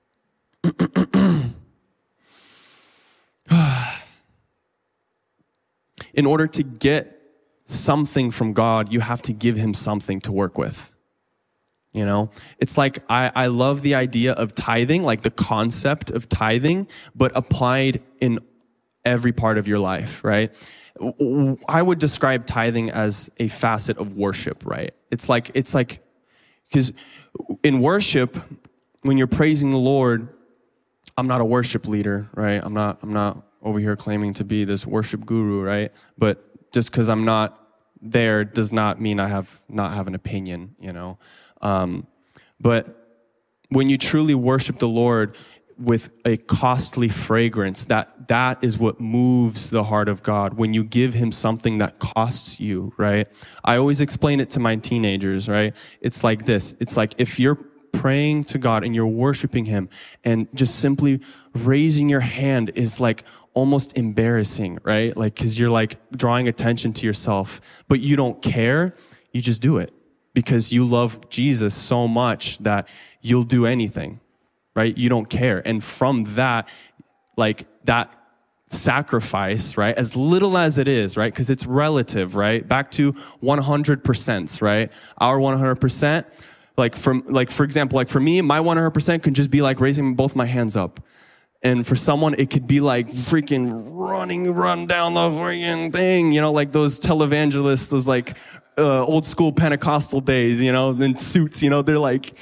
In order to get something from God, you have to give him something to work with. You know, it's like I, I love the idea of tithing, like the concept of tithing, but applied in every part of your life, right? I would describe tithing as a facet of worship, right? It's like, it's like, because in worship, when you're praising the Lord, I'm not a worship leader, right? I'm not, I'm not over here claiming to be this worship guru, right? But just because I'm not there does not mean I have not have an opinion, you know? Um, but when you truly worship the Lord with a costly fragrance, that that is what moves the heart of God. When you give him something that costs you, right? I always explain it to my teenagers, right? It's like this. It's like if you're praying to God and you're worshiping him and just simply raising your hand is like almost embarrassing, right? Like, because you're like drawing attention to yourself, but you don't care. You just do it. Because you love Jesus so much that you'll do anything, right? You don't care. And from that, like that sacrifice, right? As little as it is, right? Because it's relative, right? Back to one hundred percent, right? Our one hundred percent, like from, like for example, like for me, my one hundred percent can just be like raising both my hands up. And for someone, it could be like freaking running, run down the freaking thing, you know, like those televangelists, those like, Uh, old school Pentecostal days, you know, in suits, you know, they're like,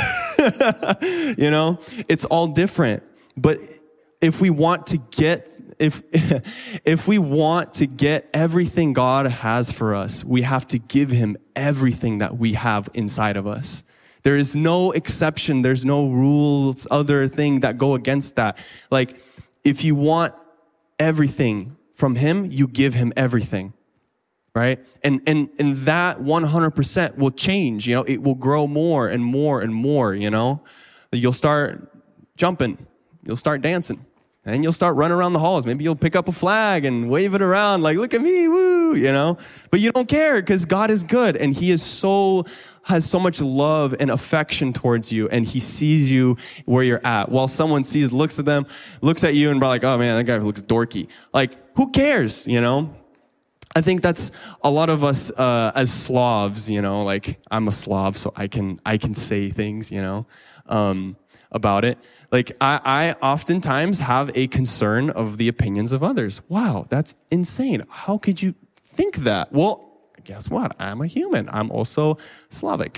you know, it's all different. But if we want to get, if, if we want to get everything God has for us, we have to give him everything that we have inside of us. There is no exception. There's no rules, other thing that go against that. Like, if you want everything from him, you give him everything. Right? And, and, and that one hundred percent will change, you know, it will grow more and more and more, you know, you'll start jumping, you'll start dancing, and you'll start running around the halls. Maybe you'll pick up a flag and wave it around like, look at me, woo, you know, but you don't care because God is good and he is so, has so much love and affection towards you, and he sees you where you're at. While someone sees, looks at them, looks at you and be like, oh man, that guy looks dorky. Like, who cares, you know? I think that's a lot of us uh, as Slavs, you know, like I'm a Slav, so I can I can say things, you know, um, about it. Like I, I oftentimes have a concern of the opinions of others. Wow, that's insane. How could you think that? Well, guess what? I'm a human. I'm also Slavic.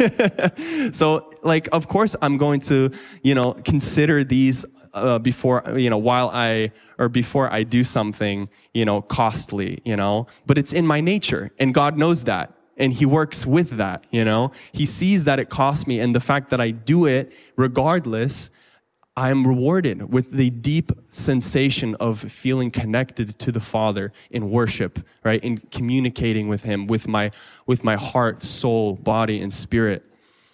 So, like, of course, I'm going to, you know, consider these uh, before, you know, while I, or before I do something, you know, costly, you know, but it's in my nature, and God knows that, and he works with that, you know. He sees that it costs me, and the fact that I do it regardless, I am rewarded with the deep sensation of feeling connected to the Father in worship, right? In communicating with him, with my, with my heart, soul, body, and spirit.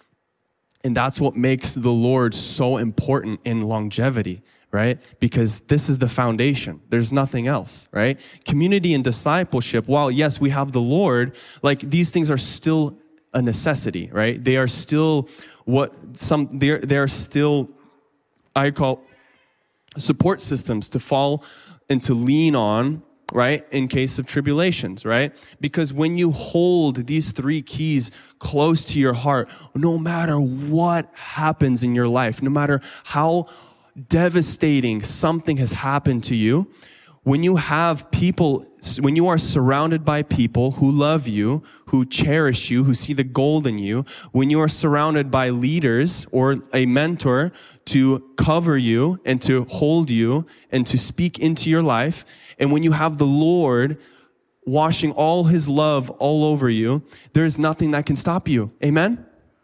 And that's what makes the Lord so important in longevity, right? Because this is the foundation. There's nothing else, right? Community and discipleship, while yes, we have the Lord, like these things are still a necessity, right? They are still what some, they're, they're still, I call support systems to fall and to lean on, right, in case of tribulations, right? Because when you hold these three keys close to your heart, no matter what happens in your life, no matter how devastating something has happened to you, when you have people, when you are surrounded by people who love you, who cherish you, who see the gold in you, when you are surrounded by leaders or a mentor to cover you and to hold you and to speak into your life, and when you have the Lord washing all his love all over you, there is nothing that can stop you. Amen?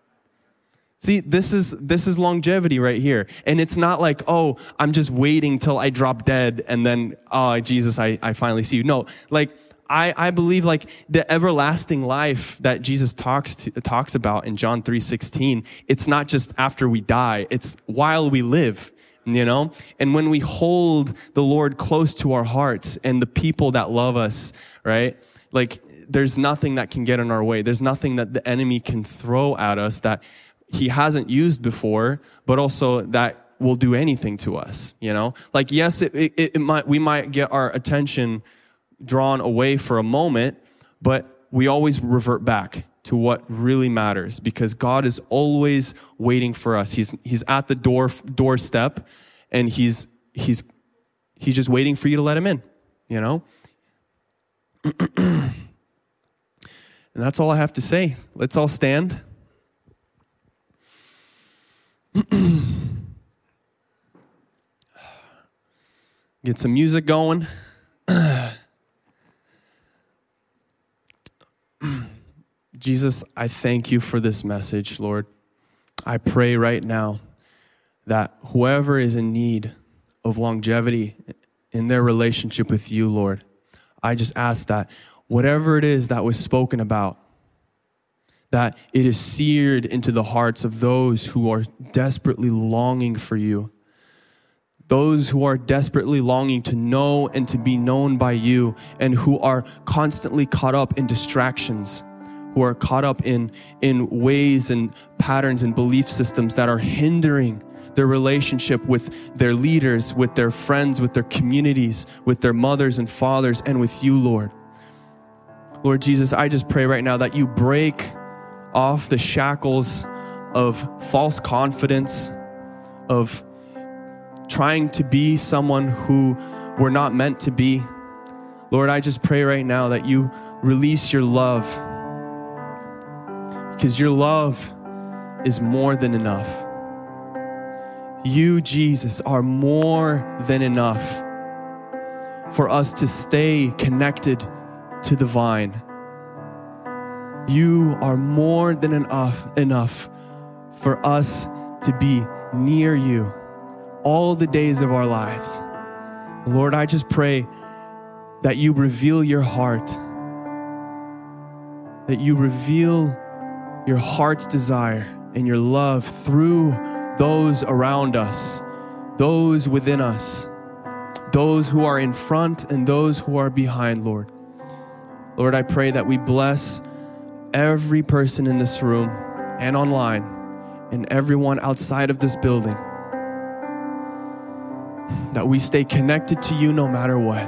See, this is this is longevity right here. And it's not like, oh, I'm just waiting till I drop dead and then, oh, Jesus, I, I finally see you. No, like, I, I believe like the everlasting life that Jesus talks to, talks about in John three sixteen, it's not just after we die, it's while we live, you know? And when we hold the Lord close to our hearts and the people that love us, right? Like, there's nothing that can get in our way. There's nothing that the enemy can throw at us that he hasn't used before, but also that will do anything to us, you know? Like, yes, it, it, it might, we might get our attention drawn away for a moment, but we always revert back to what really matters because God is always waiting for us. He's, he's at the door, doorstep and he's, he's, he's just waiting for you to let him in, you know? And that's all I have to say. Let's all stand. Get some music going. Jesus, I thank you for this message, Lord. I pray right now that whoever is in need of longevity in their relationship with you, Lord, I just ask that whatever it is that was spoken about, that it is seared into the hearts of those who are desperately longing for you. Those who are desperately longing to know and to be known by you, and who are constantly caught up in distractions, who are caught up in, in ways and patterns and belief systems that are hindering their relationship with their leaders, with their friends, with their communities, with their mothers and fathers, and with you, Lord. Lord Jesus, I just pray right now that you break off the shackles of false confidence, of trying to be someone who we're not meant to be. Lord, I just pray right now that you release your love, because your love is more than enough. You, Jesus, are more than enough for us to stay connected to the vine. You are more than enough, enough for us to be near you all the days of our lives. Lord, I just pray that you reveal your heart, that you reveal your heart's desire and your love through those around us, those within us, those who are in front and those who are behind, Lord. Lord, I pray that we bless every person in this room and online and everyone outside of this building, that we stay connected to you no matter what.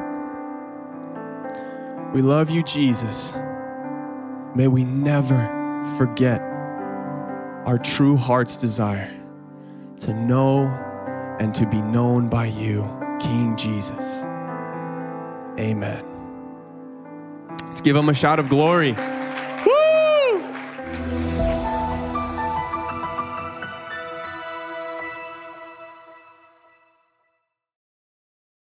We love you, Jesus. May we never forget our true heart's desire to know and to be known by you, King Jesus. Amen. Let's give him a shout of glory.